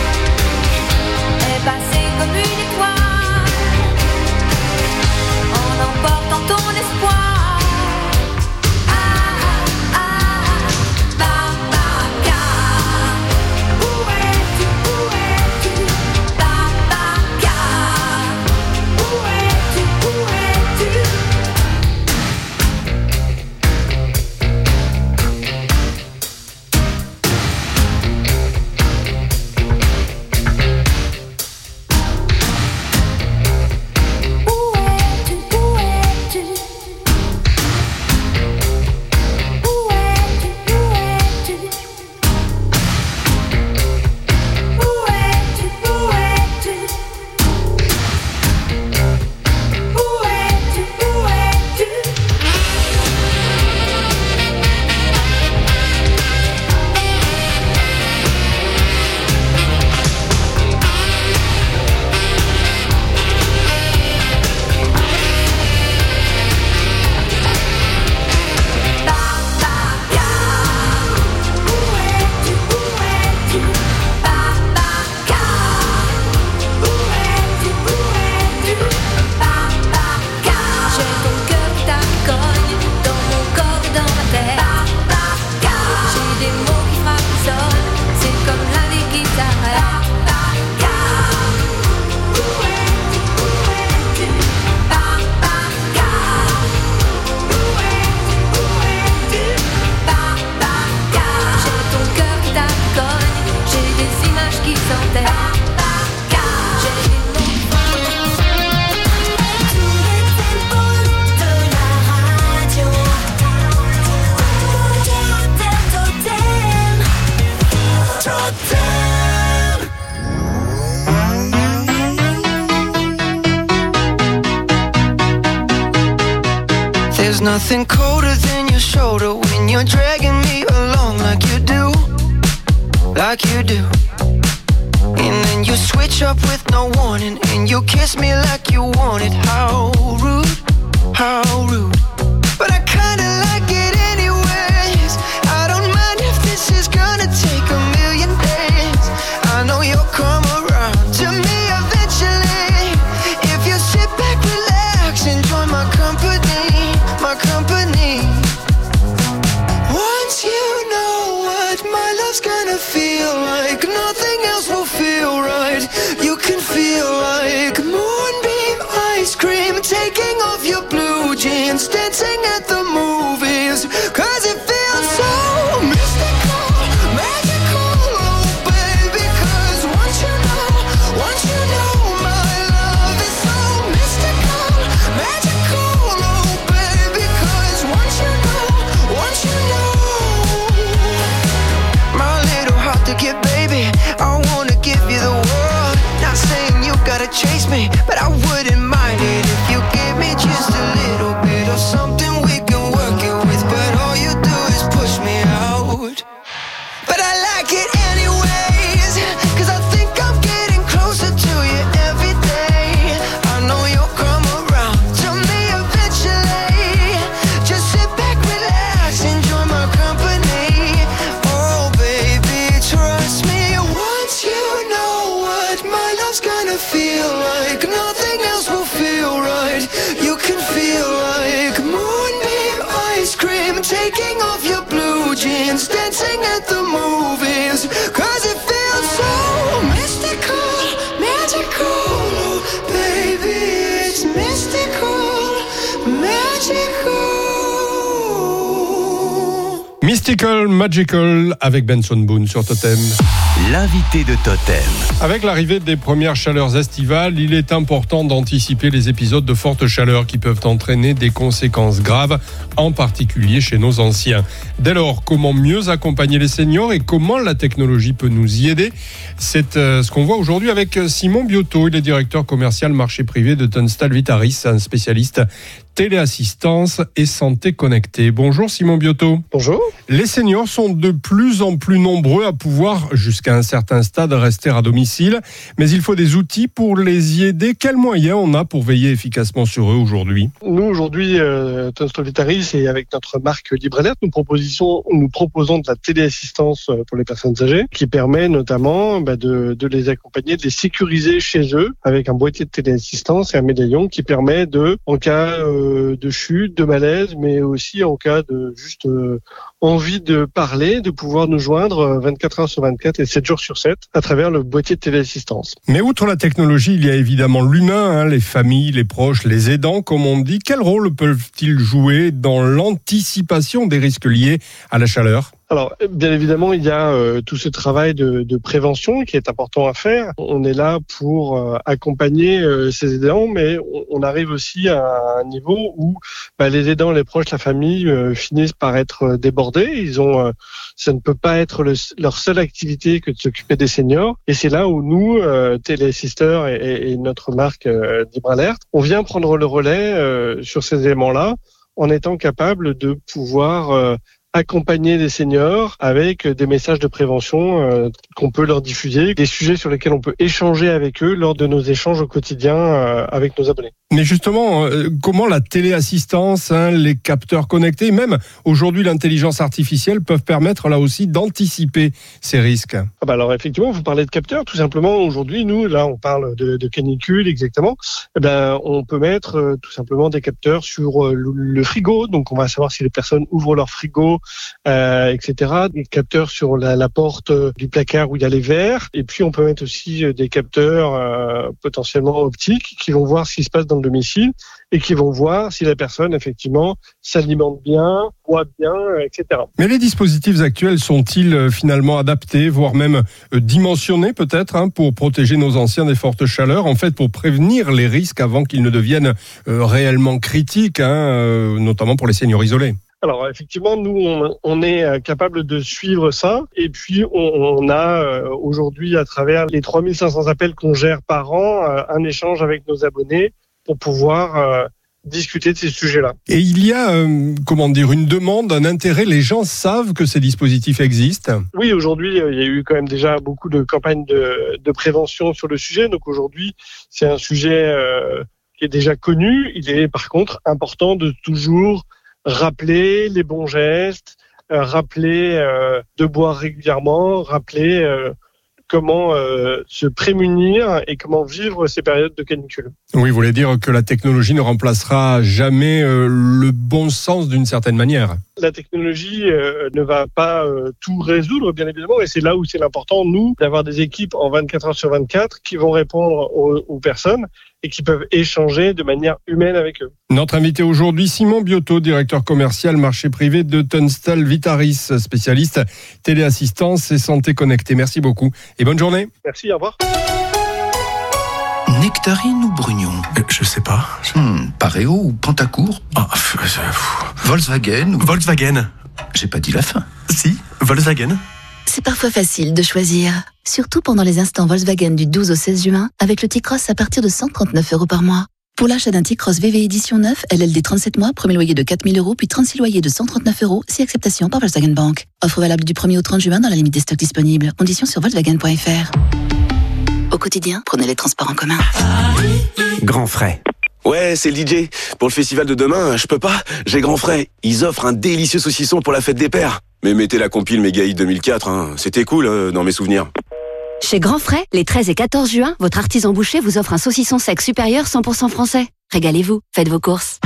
There's nothing colder than your shoulder when you're dragging me along like you do, like you do. And then you switch up with no warning, and you kiss me like you want it. How rude, how rude. But I kinda like it anyways. I don't mind if this is gonna take a million days. I know you'll come around to me eventually. If you sit back, relax, enjoy my company, my company. Once you know what my love's gonna feel like, nothing else will feel right. You can feel like moonbeam ice cream, taking off your blue jeans, dancing at the movies, cause it feels so mystical, magical, oh baby. Cause once you know, once you know my love is so mystical, magical, oh baby. Cause once you know, once you know, my little heart to get, baby, I wanna give you the world. Not saying you gotta chase me, but I wouldn't mind it if you gave me just a little bit of something we can work it with. But all you do is push me out. But I like it anyways, cause I think I'm getting closer to you every day. I know you'll come around to me eventually. Just sit back, relax, enjoy my company. Oh baby, trust me. Once you know what my love's gonna feel like, nothing else will feel right. You can feel like moonbeam ice cream, taking off your blue jeans, dancing at the movies, cause it feels so mystical, magical, oh, baby, it's mystical, magical. Mystical, Magical avec Benson Boone sur Totem. L'invité de Totem. Avec l'arrivée des premières chaleurs estivales, il est important d'anticiper les épisodes de forte chaleur qui peuvent entraîner des conséquences graves, en particulier chez nos anciens. Dès lors, comment mieux accompagner les seniors et comment la technologie peut nous y aider ? C'est euh, ce qu'on voit aujourd'hui avec Simon Biotto. Il est directeur commercial marché privé de Tunstall Vitaris, un spécialiste téléassistance et santé connectée. Bonjour Simon Biotto. Bonjour. Les seniors sont de plus en plus nombreux à pouvoir, jusqu'à un certain stade, rester à domicile. Mais il faut des outils pour les y aider. Quels moyens on a pour veiller efficacement sur eux aujourd'hui ? Nous, aujourd'hui, euh, Tunstall Vitaris, et avec notre marque Libre Alert, nous proposons, nous proposons de la téléassistance pour les personnes âgées, qui permet notamment bah, de, de les accompagner, de les sécuriser chez eux, avec un boîtier de téléassistance et un médaillon qui permet de, en cas euh, de chute, de malaise, mais aussi en cas de juste euh, envie de parler, de pouvoir nous joindre vingt-quatre heures sur vingt-quatre et sept jours sur sept à travers le boîtier de téléassistance. Mais outre la technologie, il y a évidemment l'humain, hein, les familles, les proches, les aidants, comme on dit. Quel rôle peuvent-ils jouer dans l'anticipation des risques liés à la chaleur ? Alors, bien évidemment, il y a euh, tout ce travail de, de prévention qui est important à faire. On est là pour euh, accompagner euh, ces aidants, mais on, on arrive aussi à un niveau où bah, les aidants, les proches, la famille euh, finissent par être débordés. Ils ont, euh, ça ne peut pas être le, leur seule activité que de s'occuper des seniors. Et c'est là où nous, euh, téléassisteurs et, et, et notre marque euh, Libre Alert, on vient prendre le relais euh, sur ces éléments-là, en étant capable de pouvoir euh, accompagner les seniors avec des messages de prévention euh, qu'on peut leur diffuser, des sujets sur lesquels on peut échanger avec eux lors de nos échanges au quotidien euh, avec nos abonnés. Mais justement, euh, comment la téléassistance, hein, les capteurs connectés, même aujourd'hui l'intelligence artificielle peuvent permettre là aussi d'anticiper ces risques ? Ah bah alors effectivement, vous parlez de capteurs, tout simplement aujourd'hui, nous là on parle de, de canicule exactement, eh ben, on peut mettre euh, tout simplement des capteurs sur euh, le, le frigo, donc on va savoir si les personnes ouvrent leur frigo, euh, et cetera. Des capteurs sur la, la porte euh, du placard où il y a les verres, et puis on peut mettre aussi euh, des capteurs euh, potentiellement optiques qui vont voir ce qui se passe dans le domicile et qui vont voir si la personne effectivement s'alimente bien, boit bien, et cetera. Mais les dispositifs actuels sont-ils finalement adaptés, voire même dimensionnés peut-être, hein, pour protéger nos anciens des fortes chaleurs, en fait pour prévenir les risques avant qu'ils ne deviennent euh, réellement critiques, hein, euh, notamment pour les seniors isolés ? Alors effectivement, nous on, on est capable de suivre ça, et puis on, on a euh, aujourd'hui à travers les trois mille cinq cents appels qu'on gère par an, euh, un échange avec nos abonnés pour pouvoir euh, discuter de ces sujets-là. Et il y a, euh, comment dire, une demande, un intérêt. Les gens savent que ces dispositifs existent. Oui, aujourd'hui, il y a eu quand même déjà beaucoup de campagnes de, de prévention sur le sujet. Donc aujourd'hui, c'est un sujet euh, qui est déjà connu. Il est par contre important de toujours rappeler les bons gestes, euh, rappeler euh, de boire régulièrement, rappeler euh, comment euh, se prémunir et comment vivre ces périodes de canicule. Oui, vous voulez dire que la technologie ne remplacera jamais euh, le bon sens d'une certaine manière. La technologie euh, ne va pas euh, tout résoudre, bien évidemment, et c'est là où c'est important, nous, d'avoir des équipes en vingt-quatre heures sur vingt-quatre qui vont répondre aux, aux personnes et qui peuvent échanger de manière humaine avec eux. Notre invité aujourd'hui, Simon Biotto, directeur commercial marché privé de Tunstall Vitaris, spécialiste téléassistance et santé connectée. Merci beaucoup et bonne journée. Merci, au revoir. Nectarine ou Brugnon euh, Je sais pas. Hmm, Pareo ou Pantacourt ah, euh, Volkswagen ou... Volkswagen. J'ai pas dit la fin. Si, Volkswagen. C'est parfois facile de choisir, surtout pendant les instants Volkswagen du douze au seize juin, avec le T-Cross à partir de cent trente-neuf euros par mois. Pour l'achat d'un T-Cross V V Édition neuf, L L D trente-sept mois, premier loyer de quatre mille euros, puis trente-six loyers de cent trente-neuf euros, si acceptation par Volkswagen Bank. Offre valable du premier au trente juin dans la limite des stocks disponibles. Conditions sur volkswagen point f r. Au quotidien, prenez les transports en commun. Grand Frais. Ouais, c'est le D J. Pour le festival de demain, je peux pas. J'ai Grand Frais. Ils offrent un délicieux saucisson pour la fête des pères. Mais mettez la compile Méga Hit deux mille quatre, hein. C'était cool euh, dans mes souvenirs. Chez Grand Frais, les treize et quatorze juin, votre artisan boucher vous offre un saucisson sec supérieur cent pour cent français. Régalez-vous, faites vos courses.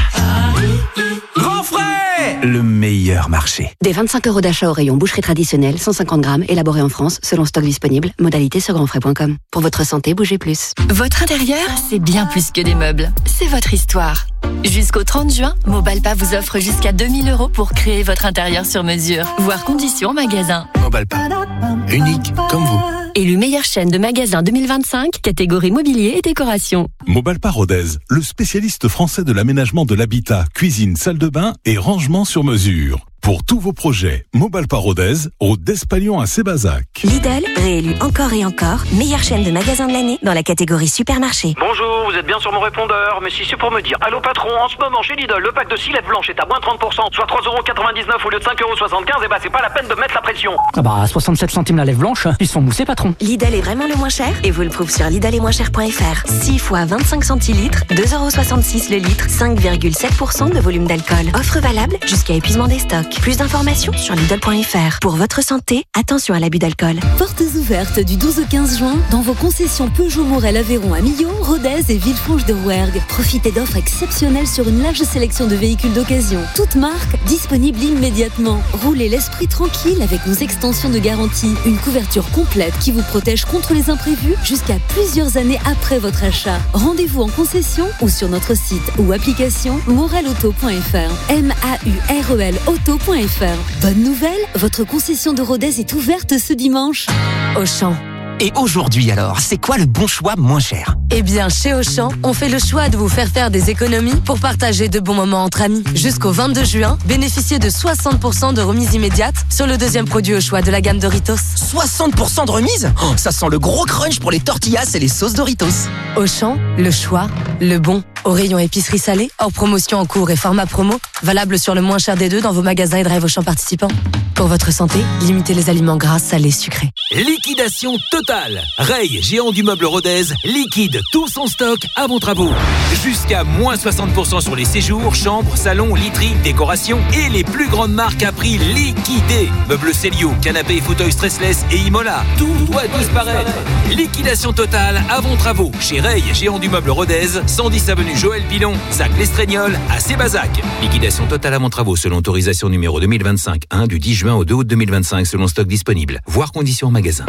Grand Frais, le meilleur marché. Des vingt-cinq euros d'achat au rayon boucherie traditionnelle, cent cinquante grammes, élaboré en France, selon stock disponible. Modalité sur grandfrais point com. Pour votre santé, bougez plus. Votre intérieur, c'est bien plus que des meubles. C'est votre histoire. Jusqu'au trente juin, Mobalpa vous offre jusqu'à deux mille euros pour créer votre intérieur sur mesure. Voir conditions en magasin. Mobalpa, unique comme vous. Élu meilleure chaîne de magasins deux mille vingt-cinq, catégorie mobilier et décoration. Mobalpa Rodez, le spécialiste français de l'aménagement de l'habitat, cuisine, salle de bain et rangement sur mesure. Pour tous vos projets, Mobalpa Rodez, route d'Espalion à Sébazac. Lidl, réélu encore et encore, meilleure chaîne de magasins de l'année dans la catégorie supermarché. Bonjour, vous êtes bien sur mon répondeur, mais si c'est pour me dire allô patron, en ce moment chez Lidl, le pack de six lettres blanches est à moins trente pour cent, soit trois euros quatre-vingt-dix-neuf au lieu de cinq euros soixante-quinze, et bah c'est pas la peine de mettre la pression. Ah bah soixante-sept centimes la lèvre blanche, ils sont moussés patron. Lidl est vraiment le moins cher et vous le prouve sur lidl et moins cher point f r. six fois vingt-cinq centilitres, deux euros soixante-six le litre, cinq virgule sept pour cent de volume d'alcool. Offre valable jusqu'à épuisement des stocks. Plus d'informations sur lidl point f r. Pour votre santé, attention à l'abus d'alcool. Portes ouvertes du douze au quinze juin dans vos concessions Peugeot Morel Aveyron à Millau, Rodez et Villefranche de Rouergue. Profitez d'offres exceptionnelles sur une large sélection de véhicules d'occasion. Toutes marques disponibles immédiatement. Roulez l'esprit tranquille avec nos extensions de garantie. Une couverture complète qui vous protège contre les imprévus jusqu'à plusieurs années après votre achat. Rendez-vous en concession ou sur notre site ou application morel auto point f r. M A U R E L auto point f r. Bonne nouvelle, votre concession de Rodez est ouverte ce dimanche. Auchan. Et aujourd'hui alors, c'est quoi le bon choix moins cher ? Eh bien, chez Auchan, on fait le choix de vous faire faire des économies pour partager de bons moments entre amis. Jusqu'au vingt-deux juin, bénéficiez de soixante pour cent de remise immédiate sur le deuxième produit au choix de la gamme Doritos. soixante pour cent de remise ? Oh, ça sent le gros crunch pour les tortillas et les sauces Doritos. Auchan, le choix, le bon. Au rayon épicerie salée, hors promotion en cours et format promo, valable sur le moins cher des deux dans vos magasins et drive Auchan participants. Pour votre santé, limitez les aliments gras, salés, sucrés. Liquidation totale. Ray, géant du meuble Rodez, liquide tout son stock à vos travaux. Jusqu'à moins soixante pour cent sur les séjours, chambres, salons, literies, décorations et les plus grandes marques à prix liquidés. Meubles Célio, canapés et fauteuils stressless et Imola. Tout doit disparaître. Liquidation totale à vos travaux. Chez Ray, géant du meuble Rodez, cent dix avenue Joël Pilon, Sac-l'Estrégnol à Sébazac. Liquidation totale à vos travaux selon autorisation numéro deux mille vingt-cinq un du dix juin au deux août deux mille vingt-cinq selon stock disponible. Voir conditions en magasin.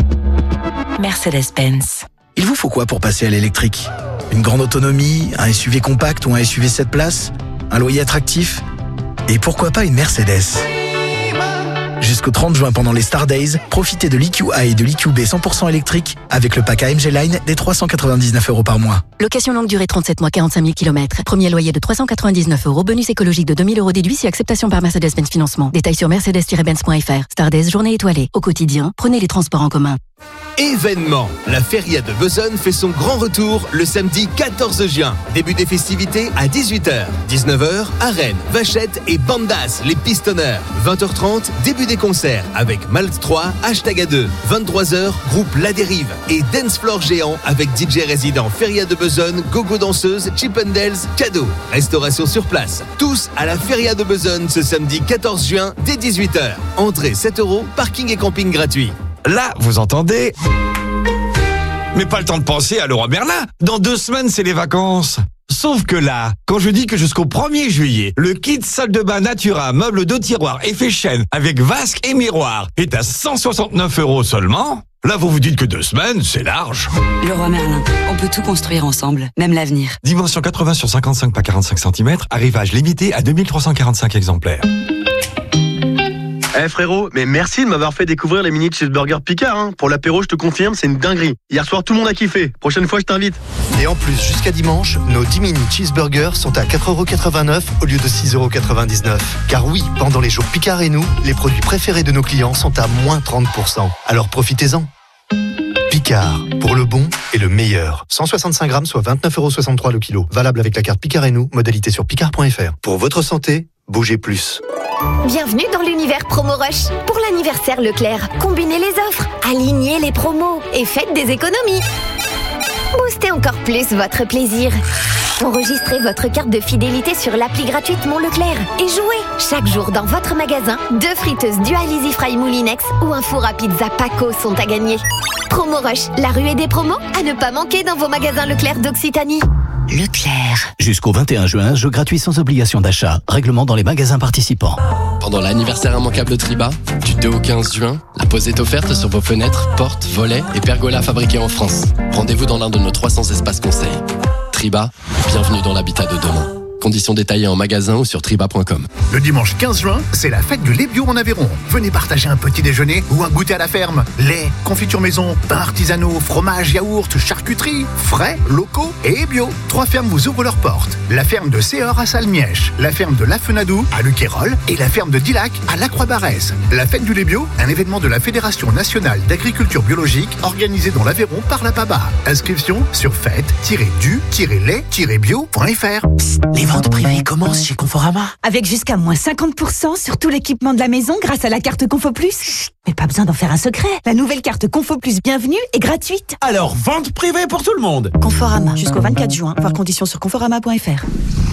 Mercedes-Benz. Il vous faut quoi pour passer à l'électrique ? Une grande autonomie, un S U V compact ou un S U V sept places ? Un loyer attractif ? Et pourquoi pas une Mercedes ? Jusqu'au trente juin pendant les Star Days, profitez de l'E Q A et de l'E Q B cent pour cent électrique avec le pack A M G Line des trois cent quatre-vingt-dix-neuf euros par mois. Location longue durée trente-sept mois, quarante-cinq mille kilomètres. Premier loyer de trois cent quatre-vingt-dix-neuf euros. Bonus écologique de deux mille euros déduit si acceptation par Mercedes-Benz Financement. Détails sur mercedes tiret benz point f r. Star Days, journée étoilée. Au quotidien, prenez les transports en commun. Événement. La Feria de Besançon fait son grand retour le samedi quatorze juin. Début des festivités à dix-huit heures. dix-neuf heures, Arène, Vachette et Bandas, les pistonneurs. vingt heures trente, début des concerts avec Malte trois, Hashtag A deux. vingt-trois heures, groupe La Dérive et Dance Floor géant avec D J résident Feria de Besançon, Gogo danseuse, Chippendales, cadeaux. Restauration sur place. Tous à la Feria de Besançon ce samedi quatorze juin dès dix-huit heures. Entrée sept euros, parking et camping gratuit. Là, vous entendez ? Mais pas le temps de penser à Leroy Merlin. Dans deux semaines, c'est les vacances. Sauf que là, quand je dis que jusqu'au premier juillet, le kit salle de bain Natura, meuble de tiroir effet chêne avec vasque et miroir est à cent soixante-neuf euros seulement, là vous vous dites que deux semaines, c'est large. Leroy Merlin, on peut tout construire ensemble, même l'avenir. Dimension quatre-vingts sur cinquante-cinq par quarante-cinq centimètres, arrivage limité à deux mille trois cent quarante-cinq exemplaires. Eh hey frérot, mais merci de m'avoir fait découvrir les mini cheeseburgers Picard. Hein. Pour l'apéro, je te confirme, c'est une dinguerie. Hier soir, tout le monde a kiffé. Prochaine fois, je t'invite. Et en plus, jusqu'à dimanche, nos dix mini cheeseburgers sont à quatre euros quatre-vingt-neuf au lieu de six euros quatre-vingt-dix-neuf. Car oui, pendant les jours Picard et nous, les produits préférés de nos clients sont à moins trente pour cent. Alors profitez-en. Picard, pour le bon et le meilleur. cent soixante-cinq grammes, soit vingt-neuf euros soixante-trois le kilo. Valable avec la carte Picard et nous, modalité sur picard point f r. Pour votre santé, bougez plus. Bienvenue dans l'univers Promo Rush. Pour l'anniversaire Leclerc, combinez les offres, alignez les promos et faites des économies. Boostez encore plus votre plaisir. Enregistrez votre carte de fidélité sur l'appli gratuite Mon Leclerc et jouez chaque jour dans votre magasin. Deux friteuses Dual Easy Fry Moulinex ou un four à pizza Paco sont à gagner. Promo Rush, la ruée des promos à ne pas manquer dans vos magasins Leclerc d'Occitanie. Leclerc. Jusqu'au vingt et un juin, jeu gratuit sans obligation d'achat. Règlement dans les magasins participants. Pendant l'anniversaire immanquable Triba, du deux au quinze juin, la pause est offerte sur vos fenêtres, portes, volets et pergolas fabriqués en France. Rendez-vous dans l'un de nos trois cents espaces conseils. Triba, bienvenue dans l'habitat de demain. Conditions détaillées en magasin ou sur triba point com. Le dimanche quinze juin, c'est la fête du lait bio en Aveyron. Venez partager un petit déjeuner ou un goûter à la ferme. Lait, confiture maison, pain artisanaux, fromage, yaourt, charcuterie, frais, locaux et bio. Trois fermes vous ouvrent leurs portes. La ferme de Séor à Salmièche, la ferme de Lafenadou à Luquérol et la ferme de Dilac à La Croix-Barès. La fête du lait bio, un événement de la Fédération nationale d'agriculture biologique organisé dans l'Aveyron par la P A B A. Inscription sur fête tiret du tiret lait tiret bio point f r. Les ventes privées commencent chez Conforama. Avec jusqu'à moins cinquante pour cent sur tout l'équipement de la maison grâce à la carte Confo Plus. Chut, mais pas besoin d'en faire un secret. La nouvelle carte Confo Plus Bienvenue est gratuite. Alors, vente privée pour tout le monde. Conforama, jusqu'au vingt-quatre juin. Voir conditions sur conforama point f r.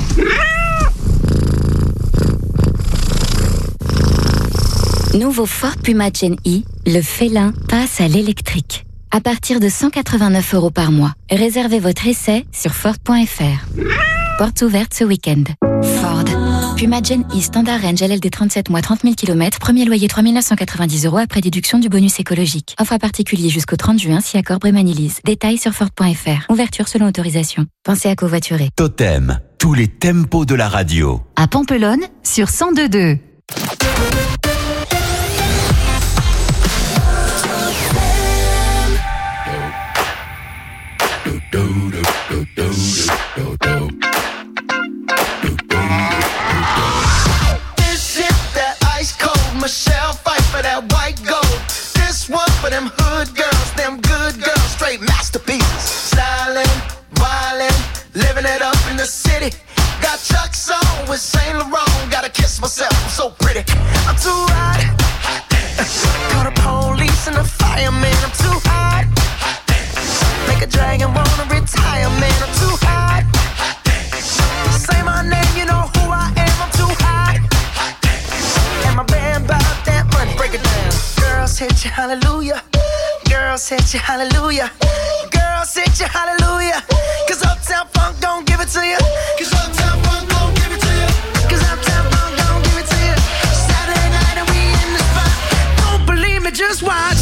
Nouveau Ford Puma Gen E, le félin passe à l'électrique. À partir de cent quatre-vingt-neuf euros par mois. Réservez votre essai sur ford point f r. Portes ouvertes ce week-end. Ford. Puma Gen E Standard Range L L D trente-sept mois trente mille kilomètres. Premier loyer trois mille neuf cent quatre-vingt-dix euros après déduction du bonus écologique. Offre à particulier jusqu'au trente juin si accord Brémanilise. Détails sur ford point f r. Ouverture selon autorisation. Pensez à covoiturer. Totem. Tous les tempos de la radio. À Pampelonne sur cent deux virgule deux. This is that ice cold Michelle fight for that white gold. This one for them hood girls, them good girls, straight masterpieces. Stylin', wildin', living it up in the city. Got Chuck's on with Saint Laurent. Gotta kiss myself, I'm so pretty. I'm too hot. Call the police and the fireman. I'm too hot. Make a dragon wanna retire, man. I'm too hot. Say my name, you know who I am. I'm too hot. And my band bought that money. Break it down. Girls hit you, hallelujah. Girls hit you, hallelujah. Girls hit you, hallelujah. Cause Uptown Funk don't give it to you. Cause Uptown Funk don't give it to you. Cause Uptown Funk don't give it to you. Saturday night and we in the spot. Don't believe me, just watch.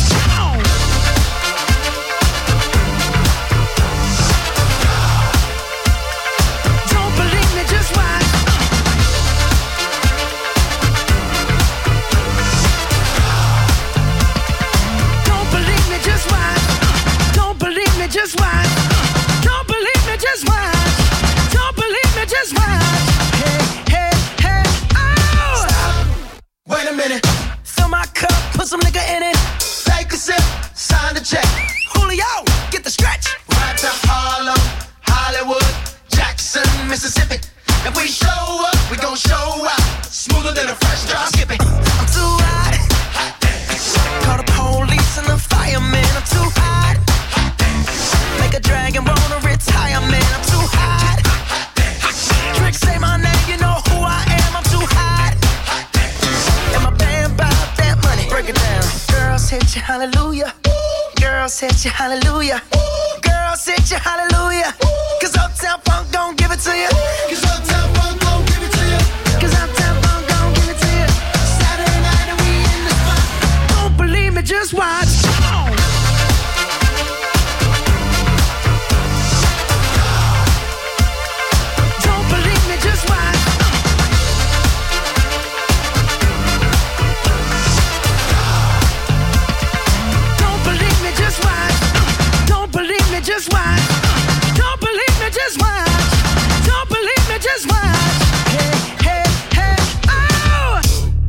hit you hallelujah. Girls hit you hallelujah. Cause Uptown Funk don't give it to you. Cause Uptown Funk don't give it to you. Cause Uptown Funk don't give it to you. Saturday night and we in the spot. Don't believe me, just watch. Don't believe me, just watch. Don't believe me, just watch. Don't believe me, just watch. Don't believe me, just watch. Don't believe me, just watch. Hey, hey, hey, oh!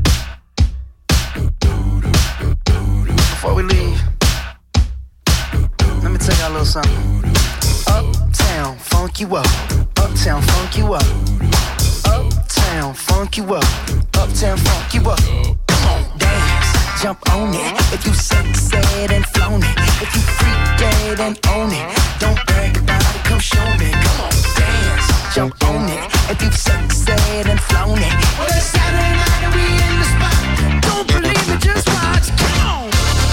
Before we leave, let me tell y'all a little something. Uptown, funk you up. Uptown, funk you up. Uptown, funk you up. Uptown, funk you up. Come on, dance, jump on it. If you sexed and flown it. If you freak dead and own it. Don't brag about it, come show me. Come on, dance, jump on it. If you sexed and flown it. Well, it's Saturday night and we in the spot. Don't believe me, just watch. Come on.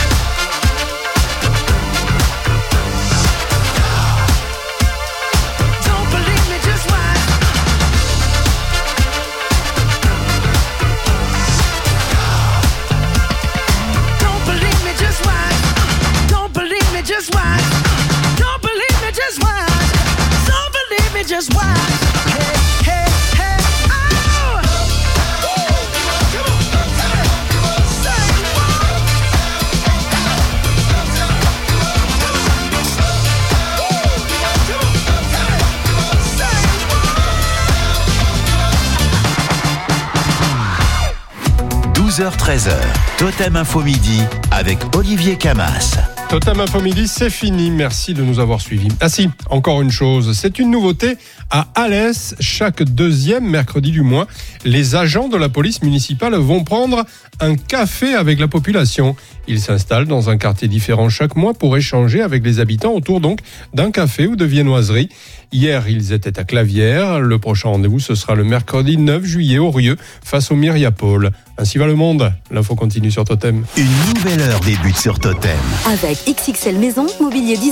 Don't believe me, just watch. Don't believe me, just watch. Don't believe me, just watch. Don't believe me, just watch. Don't believe me, just watch. Hey, hey, hey, oh! douze heures treize heures, Totem Info Midi avec Olivier Camas. Totem Info Midi, c'est fini. Merci de nous avoir suivis. Ah si, encore une chose, c'est une nouveauté. À Alès, chaque deuxième mercredi du mois, les agents de la police municipale vont prendre un café avec la population. Ils s'installent dans un quartier différent chaque mois pour échanger avec les habitants autour donc d'un café ou de viennoiserie. Hier, ils étaient à Clavières. Le prochain rendez-vous, ce sera le mercredi neuf juillet au Rieu, face au Myriapole. Ainsi va le monde. L'info continue sur Totem. Une nouvelle heure débute sur Totem. Avec X X L Maison, mobilier